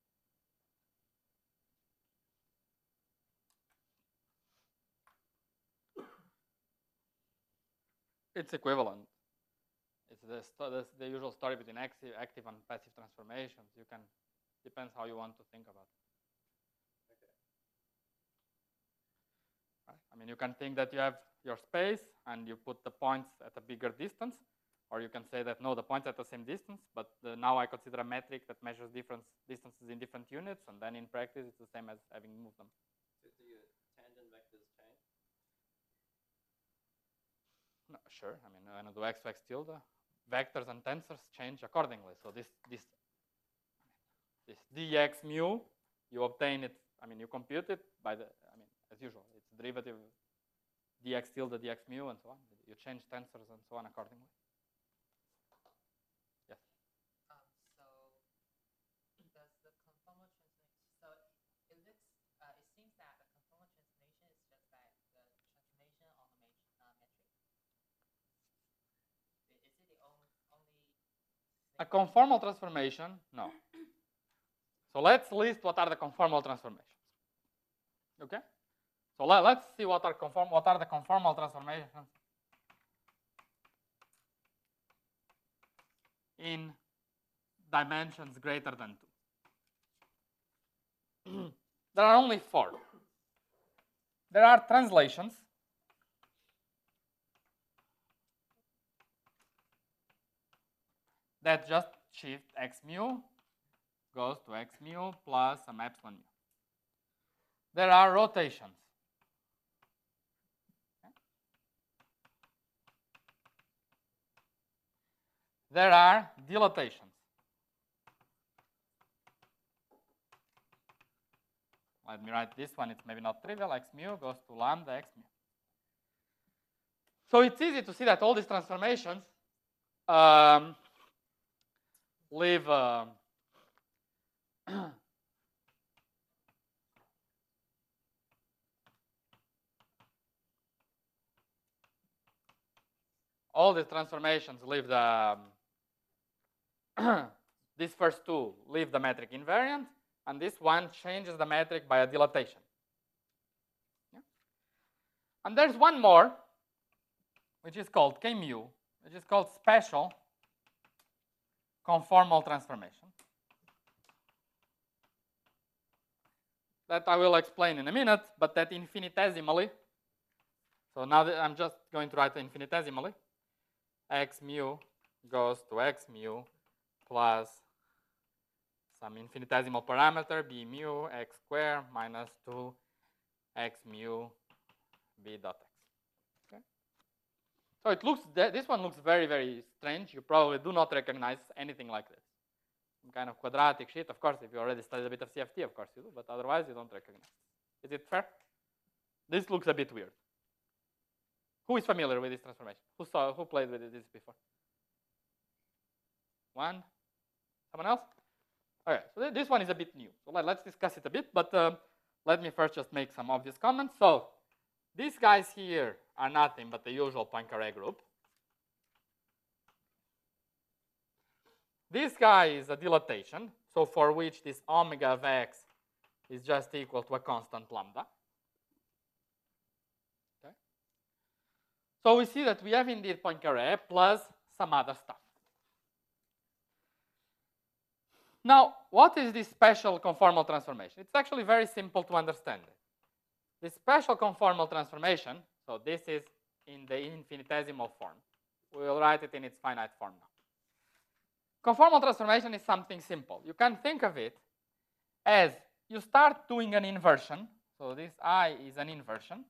It's equivalent. It's the, the, the usual story between active, active and passive transformations. You can, depends how you want to think about it. Okay. Right? I mean, you can think that you have your space and you put the points at a bigger distance, or you can say that no, the points at the same distance, but the, now I consider a metric that measures different distances in different units, and then in practice it's the same as having moved them. So do your tangent vectors change? No, sure. I mean, when I do x to x tilde, vectors and tensors change accordingly. So this this this dx mu, you obtain it. I mean, you compute it by the. I mean, as usual, it's derivative dx tilde dx mu and so on. You change tensors and so on accordingly. Yes. Um, so does the conformal transformation? So it looks. Uh, it seems that the conformal transformation is just like the transformation on the mat uh, metric. Is it the only only? A conformal transformation? No. So let's list what are the conformal transformations. Okay. So let, let's see what are conform. What are the conformal transformations in dimensions greater than two. There are only four. There are translations. That just shift x mu goes to x mu plus some epsilon mu. there are rotations. There are dilatations. Let me write this one. It's maybe not trivial. X mu goes to lambda x mu. So it's easy to see that all these transformations um, leave um, all these transformations leave the um, these first two leave the metric invariant, and this one changes the metric by a dilatation. Yeah? And there's one more, which is called K mu, which is called special conformal transformation. That I will explain in a minute, but that infinitesimally, so now that I'm just going to write infinitesimally, x mu goes to x mu plus some infinitesimal parameter b mu x squared minus two x mu b dot x. Okay. So it looks, this one looks very, very strange. You probably do not recognize anything like this. Some kind of quadratic sheet. Of course, if you already studied a bit of C F T, of course you do, but otherwise you don't recognize. Is it fair? This looks a bit weird. Who is familiar with this transformation? Who saw, who played with this before? One? Someone else? Okay, so this one is a bit new. So let, let's discuss it a bit, but uh, let me first just make some obvious comments. So these guys here are nothing but the usual Poincare group. This guy is a dilatation, so for which this omega of x is just equal to a constant lambda. Okay. So we see that we have indeed Poincare plus some other stuff. Now, what is this special conformal transformation? It's actually very simple to understand it. This special conformal transformation, so this is in the infinitesimal form. We will write it in its finite form now. Conformal transformation is something simple. You can think of it as you start doing an inversion. So this I is an inversion.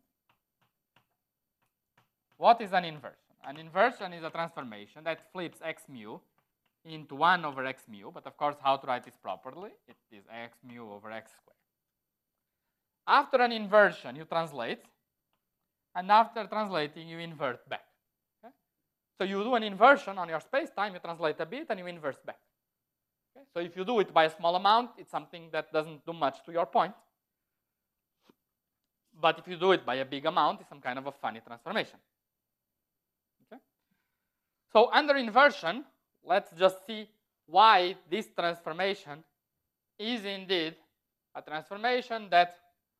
What is an inversion? An inversion is a transformation that flips x mu into one over x mu, but of course, how to write this properly? It is x mu over x squared. After an inversion, you translate, and after translating, you invert back. Okay? So you do an inversion on your space-time, you translate a bit, and you invert back. Okay? So if you do it by a small amount, it's something that doesn't do much to your point. But if you do it by a big amount, it's some kind of a funny transformation. Okay? So under inversion, let's just see why this transformation is indeed a transformation that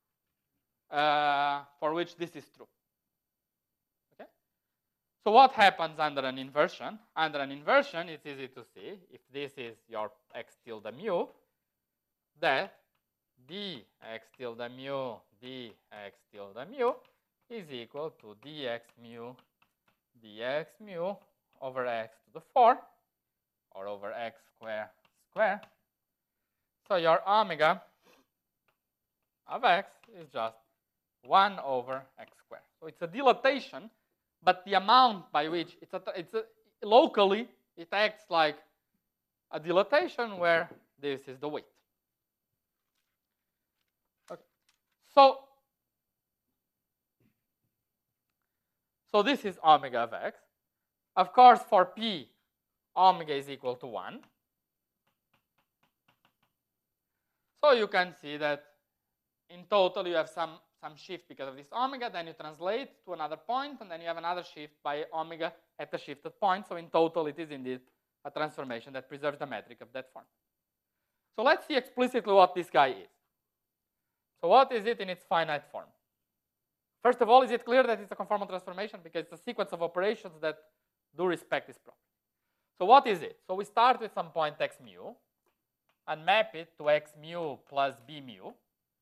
uh, for which this is true. Okay? So what happens under an inversion? Under an inversion, it's easy to see, if this is your x tilde mu, that dx tilde mu dx tilde mu is equal to dx mu dx mu over x to the four, or over x squared square. So your omega of x is just one over x squared. So it's a dilatation, but the amount by which it's a, it's a, locally it acts like a dilatation where this is the weight. Okay. So so this is omega of x. Of course, for p, omega is equal to one. So you can see that in total you have some, some shift because of this omega, then you translate to another point, and then you have another shift by omega at a shifted point. So in total it is indeed a transformation that preserves the metric of that form. So let's see explicitly what this guy is. So what is it in its finite form? First of all, is it clear that it's a conformal transformation? Because it's a sequence of operations that do respect this property. So what is it? So we start with some point x mu and map it to x mu plus b mu.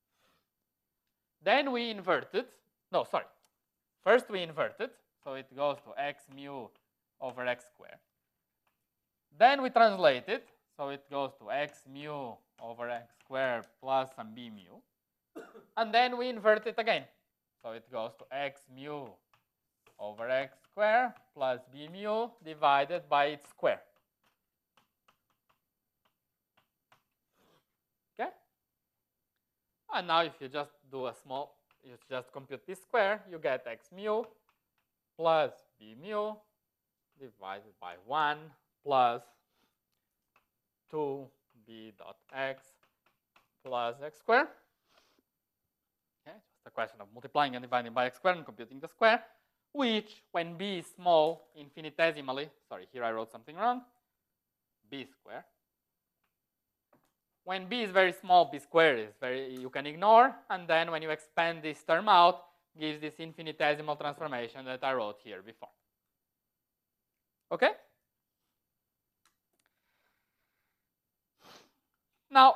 Then we invert it. No, sorry. First we invert it. So it goes to x mu over x squared. Then we translate it. So it goes to x mu over x squared plus some b mu. and then we invert it again. So it goes to x mu over x squared plus b mu divided by its square. Okay? And now if you just do a small, you just compute this square, you get x mu plus b mu divided by one plus two b dot x plus x squared. Okay, just a question of multiplying and dividing by x squared and computing the square, which when b is small infinitesimally, sorry, here I wrote something wrong, b squared. When b is very small, b squared is very, you can ignore, and then when you expand this term out, gives this infinitesimal transformation that I wrote here before. Okay? Now,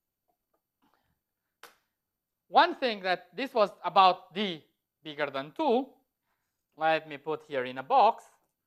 one thing that this was about d bigger than two, let me put here in a box,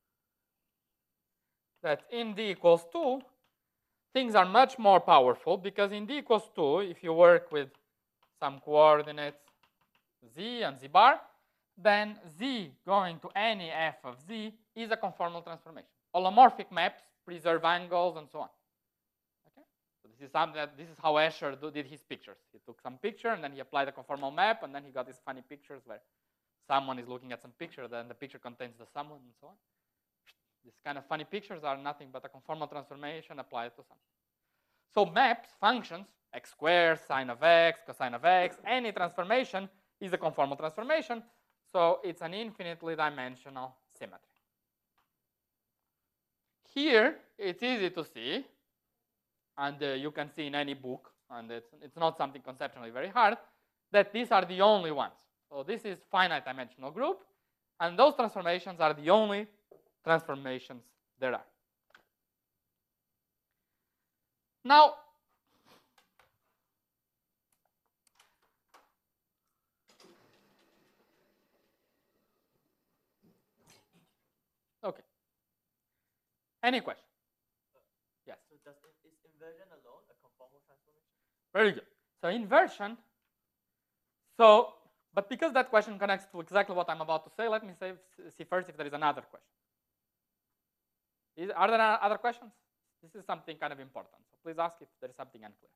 that in d equals two, things are much more powerful, because in d equals two, if you work with some coordinates z and z bar, then z going to any f of z is a conformal transformation. Holomorphic maps preserve angles and so on. Okay? So this is something that, this is how Escher do, did his pictures. He took some picture and then he applied a conformal map, and then he got these funny pictures where someone is looking at some picture, then the picture contains the someone and so on. These kind of funny pictures are nothing but a conformal transformation applied to something. So maps, functions, x squared, sine of x, cosine of x, any transformation is a conformal transformation. So it's an infinitely dimensional symmetry. Here, it's easy to see, and uh, you can see in any book, and it's, it's not something conceptually very hard, that these are the only ones. So this is finite dimensional group, and those transformations are the only transformations there are. Now, okay. Any question? Yes. So does it, is inversion alone a conformal transformation? Very good. So inversion. So, but because that question connects to exactly what I'm about to say, let me say, see first if there is another question. Is, are there other questions? This is something kind of important. So please ask if there is something unclear.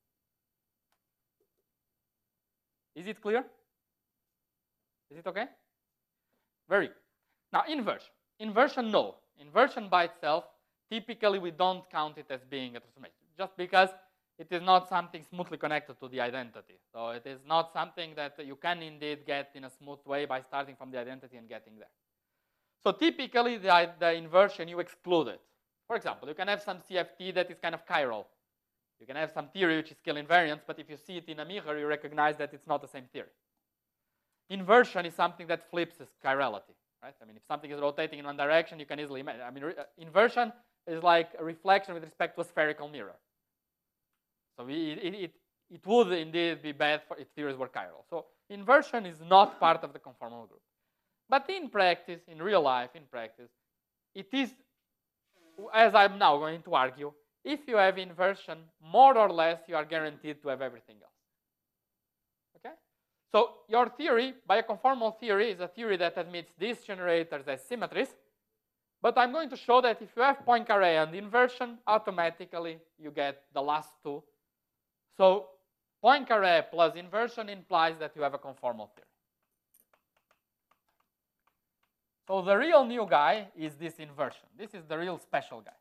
Is it clear? Is it okay? Very good. Now inversion. Inversion, no. Inversion by itself, typically we don't count it as being a transformation, just because it is not something smoothly connected to the identity. So it is not something that you can indeed get in a smooth way by starting from the identity and getting there. So typically the, the inversion, you exclude it. For example, you can have some C F T that is kind of chiral. You can have some theory which is scale invariance, but if you see it in a mirror, you recognize that it's not the same theory. Inversion is something that flips its chirality, right? I mean, if something is rotating in one direction, you can easily imagine. I mean, inversion is like a reflection with respect to a spherical mirror. So we, it, it, it would indeed be bad for if theories were chiral. So inversion is not part of the conformal group. But in practice, in real life, in practice, it is, as I'm now going to argue, if you have inversion, more or less, you are guaranteed to have everything else. Okay? So your theory, by a conformal theory, is a theory that admits these generators as symmetries. But I'm going to show that if you have Poincaré and inversion, automatically you get the last two. So Poincaré plus inversion implies that you have a conformal theory. So the real new guy is this inversion. This is the real special guy.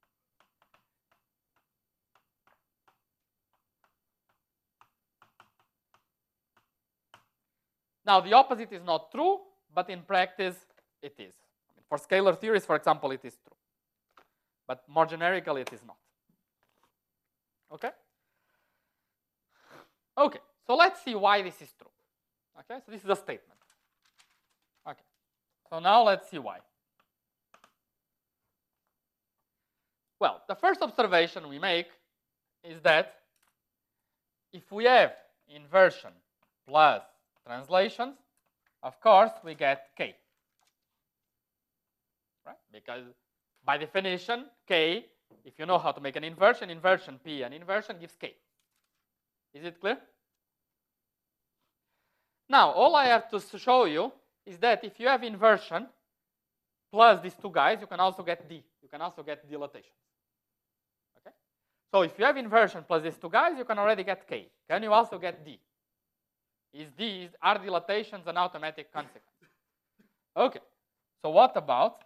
Now the opposite is not true, but in practice it is. I mean, for scalar theories, for example, it is true. But more generically, it is not. Okay? Okay, so let's see why this is true. Okay, so this is a statement. Okay, so now let's see why. Well, the first observation we make is that if we have inversion plus translations, of course, we get K. Right? Because by definition, K, if you know how to make an inversion, inversion P and inversion gives K. Is it clear? Now, all I have to show you is that if you have inversion plus these two guys, you can also get D. You can also get dilatation. Okay? So if you have inversion plus these two guys, you can already get K. Can you also get D? Is D, is, are dilatations an automatic consequence? Okay. So what about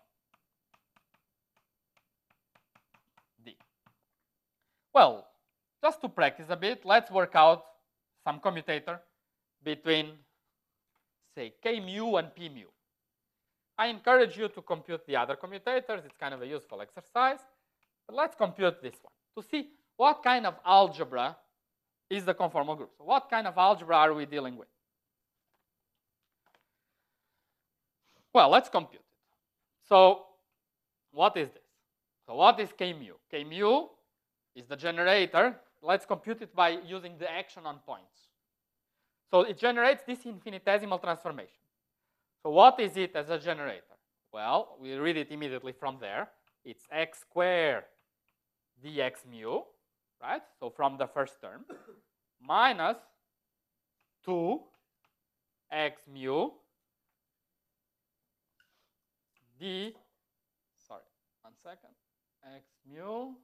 D? Well, just to practice a bit, let's work out some commutator between, say, K mu and P mu. I encourage you to compute the other commutators. It's kind of a useful exercise. But let's compute this one to see what kind of algebra is the conformal group. So what kind of algebra are we dealing with? Well, let's compute it. So what is this? So what is K mu? K mu is the generator. Let's compute it by using the action on points. So it generates this infinitesimal transformation. So what is it as a generator? Well, we read it immediately from there. It's x squared dx mu, right? So from the first term, minus two x mu d, sorry, one second, x mu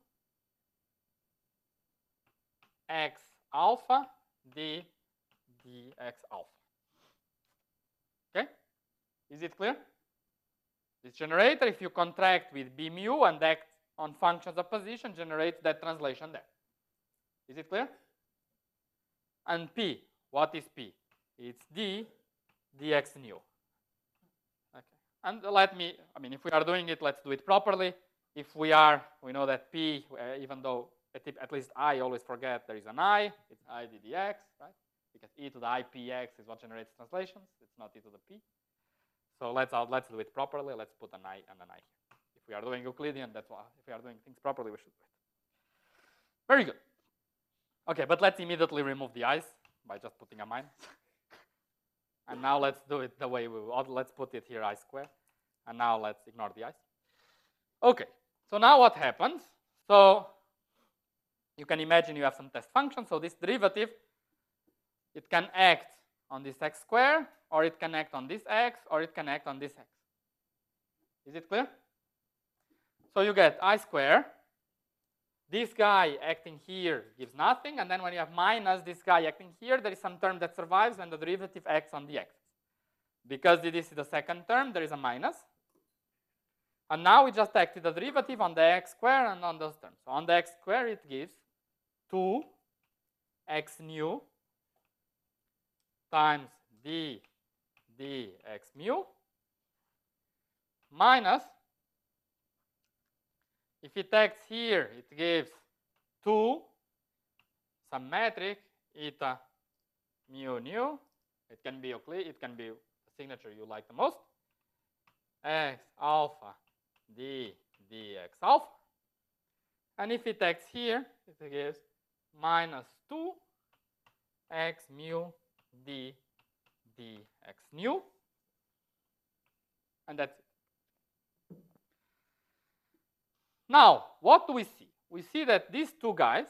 x alpha d dx alpha. Okay? Is it clear? This generator, if you contract with b mu and act on functions of position, generates that translation there. Is it clear? And p, what is p? It's d dx nu. Okay. And let me, I mean, if we are doing it, let's do it properly. If we are, we know that p, uh, even though at, at least I always forget there is an I, it's I d dx, right? Because e to the I px is what generates translations. It's not e to the p. So let's uh, let's do it properly. Let's put an I and an I here. If we are doing Euclidean, that's why. If we are doing things properly, we should do it. Very good. Okay, but let's immediately remove the i's by just putting a minus. And now let's do it the way we would. Let's put it here I squared. And now let's ignore the i's. Okay, so now what happens? So you can imagine you have some test function. So this derivative, it can act on this x squared, or it can act on this x, or it can act on this x. Is it clear? So you get I squared. This guy acting here gives nothing, and then when you have minus this guy acting here, there is some term that survives when the derivative acts on the x. Because this is the second term, there is a minus. And now we just acted the derivative on the x squared and on those terms. So on the x squared, it gives two x nu times d dx mu minus, if it acts here, it gives two, some metric, eta mu nu. It can be Euclid, it can be the signature you like the most. X alpha d dx alpha. And if it acts here, it gives minus two x mu d dx nu. And that's it. Now, what do we see? We see that these two guys,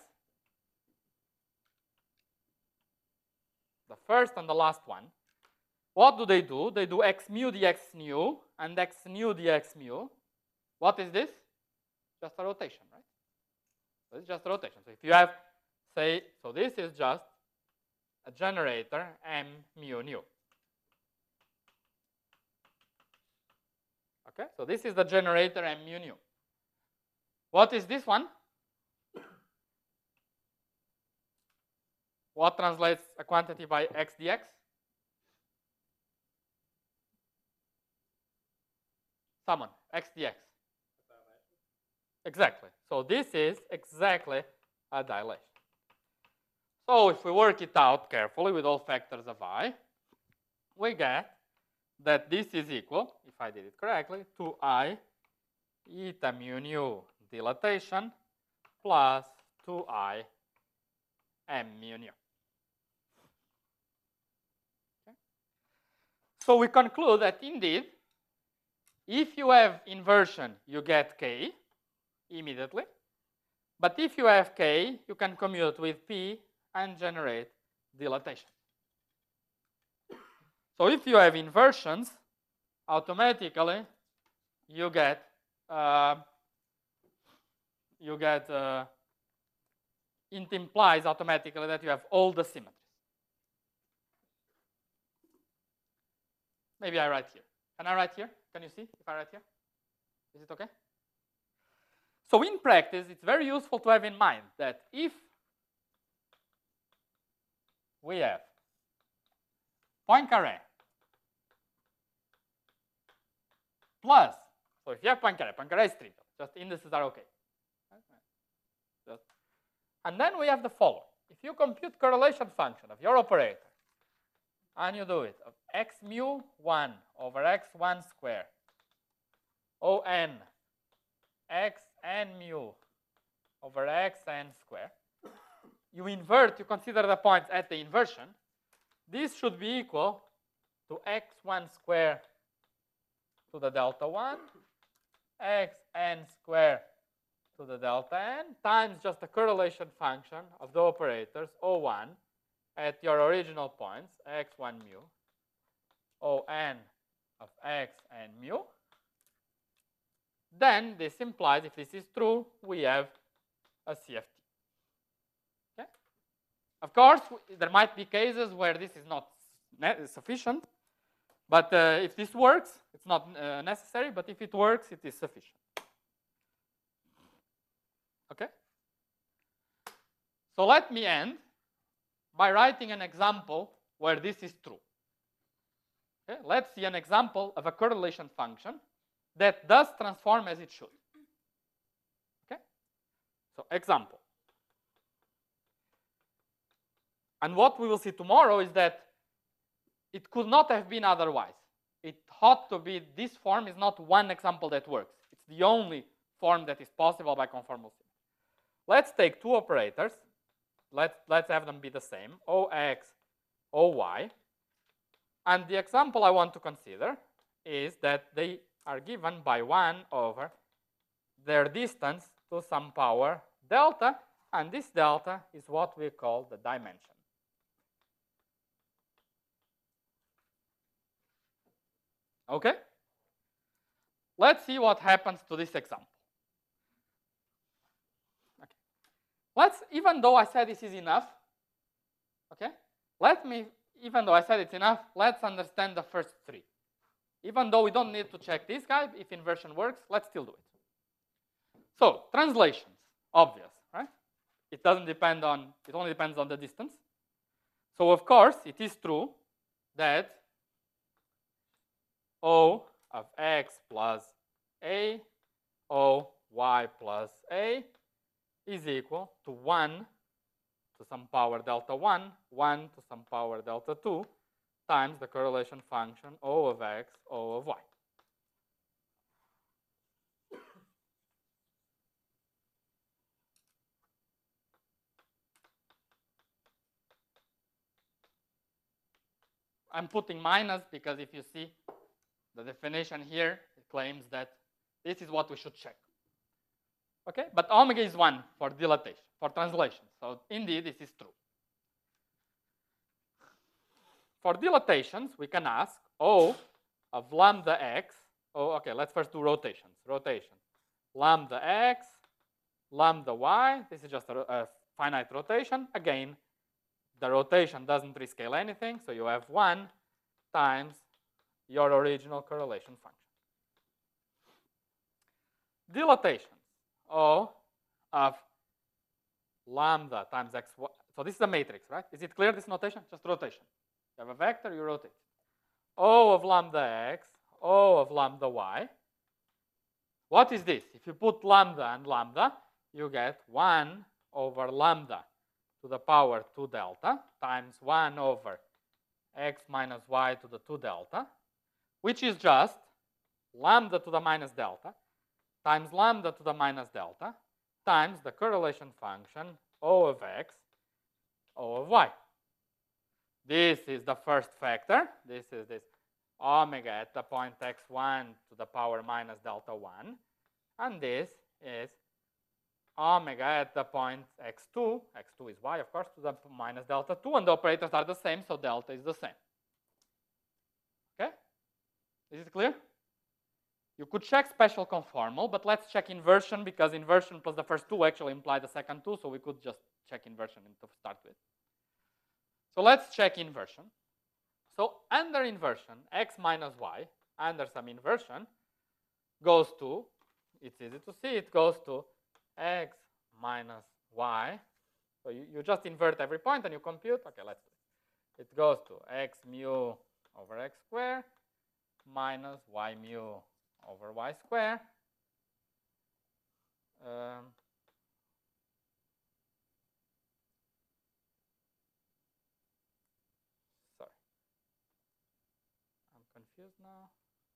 the first and the last one, what do they do? They do x mu dx nu and x nu dx mu. What is this? Just a rotation, right? So it's just a rotation. So if you have, say, so this is just a generator m mu nu. Okay, so this is the generator m mu nu. What is this one? What translates a quantity by x dx? Someone, x dx. Exactly. So this is exactly a dilation. So if we work it out carefully with all factors of I, we get that this is equal, if I did it correctly, to I eta mu nu dilatation plus two I m mu nu. Okay. So we conclude that indeed, if you have inversion, you get K immediately. But if you have K, you can commute with P and generate dilatation. So if you have inversions, automatically you get uh, you get uh, it implies automatically that you have all the symmetries. Maybe I write here. Can I write here? Can you see if I write here? Is it okay? So in practice, it's very useful to have in mind that if we have Poincaré plus, so if you have Poincaré, Poincaré is trivial, just indices are okay. Just, and then we have the following. If you compute correlation function of your operator, and you do it of x mu one over x one square O n x n mu over x n square, you invert, you consider the points at the inversion, this should be equal to x one square to the delta one, xn square to the delta n, times just the correlation function of the operators O one at your original points, x one mu, O n of x n mu. Then this implies, if this is true, we have a C F T. Okay? Of course, there might be cases where this is not sufficient, but uh, if this works, it's not uh, necessary, but if it works, it is sufficient. Okay? So let me end by writing an example where this is true. Okay? Let's see an example of a correlation function that does transform as it should. Okay? So example. And what we will see tomorrow is that it could not have been otherwise. It ought to be, this form is not one example that works. It's the only form that is possible by conformal symmetry. Let's take two operators. Let's, let's have them be the same, O x, O y. And the example I want to consider is that they are given by one over their distance to some power delta, and this delta is what we call the dimension. Okay? Let's see what happens to this example. Okay. Let's, even though I said this is enough, okay? Let me, even though I said it's enough, let's understand the first three. Even though we don't need to check this guy, if inversion works, let's still do it. So, translations, obvious, right? It doesn't depend on, it only depends on the distance. So, of course, it is true that O of x plus a, O y plus a is equal to one to some power delta one, one to some power delta two, times the correlation function O of x, O of y. I'm putting minus because if you see the definition here, it claims that this is what we should check. Okay, but omega is one for dilatation, for translation. So indeed, this is true. For dilatations, we can ask O of lambda x. Oh, okay, let's first do rotations. Rotation. Lambda x, lambda y. This is just a, a finite rotation. Again, the rotation doesn't rescale anything, so you have one times your original correlation function. Dilatations. O of lambda times x. So this is a matrix, right? Is it clear, this notation? Just rotation. You have a vector, you rotate. O of lambda x, O of lambda y. What is this? If you put lambda and lambda, you get one over lambda to the power two delta times one over x minus y to the two delta, which is just lambda to the minus delta times lambda to the minus delta times the correlation function O of x, O of y. This is the first factor. This is this omega at the point x one to the power minus delta one. And this is omega at the point x two, x two is y, of course, to the minus delta two. And the operators are the same, so delta is the same. Is it clear? You could check special conformal, but let's check inversion, because inversion plus the first two actually imply the second two, so we could just check inversion to start with. So let's check inversion. So under inversion, x minus y, under some inversion, goes to, it's easy to see, it goes to x minus y. So you, you just invert every point and you compute. Okay, let's do it. It goes to x mu over x squared minus y mu over y squared. Um, sorry, I'm confused now.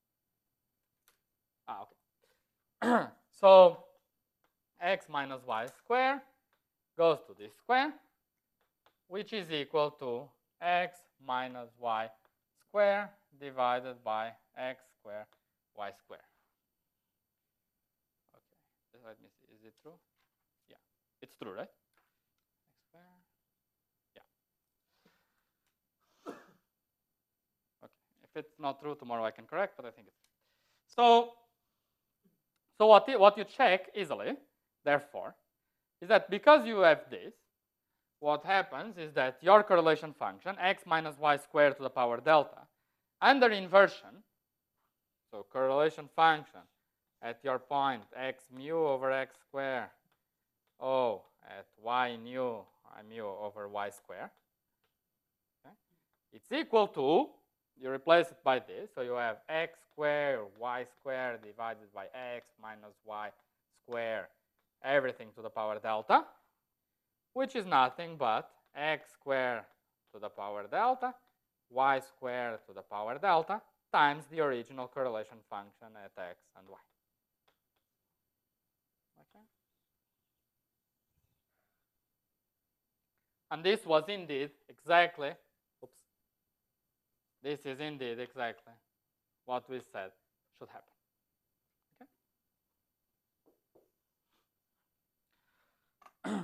Ah, okay. So x minus y squared goes to this square, which is equal to x minus y squared divided by x squared y squared. Okay, let me see. Is it true? Yeah, it's true, right? X squared. Yeah. Okay, if it's not true, tomorrow I can correct, but I think it's so. So what you, what you check easily, therefore, is that because you have this, what happens is that your correlation function, x minus y squared to the power delta, under inversion, so correlation function at your point x mu over x squared, O at y nu mu over y squared, okay, it's equal to, you replace it by this, so you have x squared y squared divided by x minus y squared, everything to the power delta, which is nothing but x squared to the power delta, y squared to the power delta, times the original correlation function at x and y. Okay. And this was indeed exactly, oops, this is indeed exactly what we said should happen. Okay.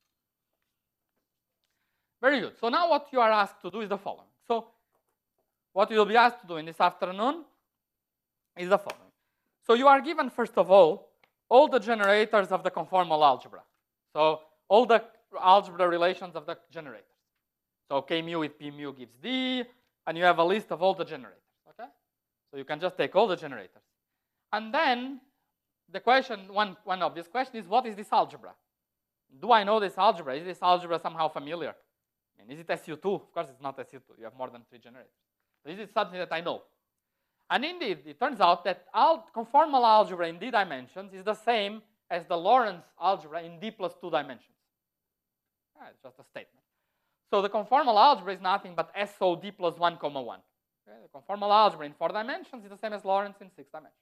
Very good. So now what you are asked to do is the following. So what you will be asked to do in this afternoon is the following. So you are given, first of all, all the generators of the conformal algebra. So all the algebra relations of the generators. So K mu with P mu gives D, and you have a list of all the generators. Okay? So you can just take all the generators. And then the question, one, one obvious question is, what is this algebra? Do I know this algebra? Is this algebra somehow familiar? And is it S U two? Of course it's not S U two. You have more than three generators. So is it something that I know? And indeed, it turns out that al conformal algebra in D dimensions is the same as the Lorentz algebra in D plus two dimensions. Yeah, it's just a statement. So the conformal algebra is nothing but S O D plus one comma one. Okay? The conformal algebra in four dimensions is the same as Lorentz in six dimensions.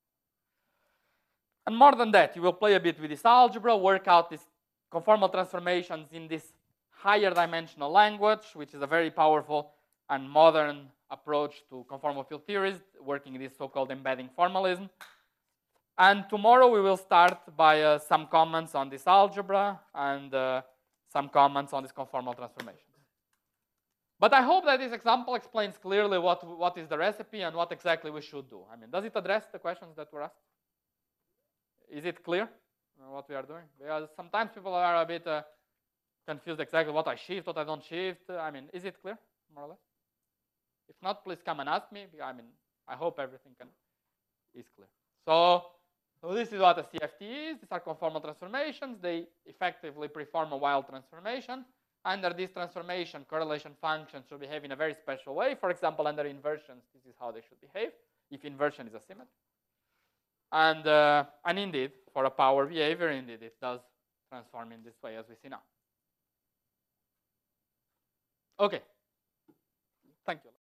And more than that, you will play a bit with this algebra, work out these conformal transformations in this higher dimensional language, which is a very powerful and modern approach to conformal field theories, working in this so-called embedding formalism. And tomorrow we will start by uh, some comments on this algebra and uh, some comments on this conformal transformations. But I hope that this example explains clearly what, what is the recipe and what exactly we should do. I mean, does it address the questions that were asked? Is it clear what we are doing? Because sometimes people are a bit uh, confused exactly what I shift, what I don't shift. I mean, is it clear, more or less? If not, please come and ask me. I mean, I hope everything can, is clear. So, so this is what a C F T is. These are conformal transformations. They effectively perform a wild transformation. Under this transformation, correlation functions should behave in a very special way. For example, under inversions, this is how they should behave, if inversion is a symmetry. And, uh, and indeed, for a power behavior, indeed, it does transform in this way as we see now. Okay. Thank you.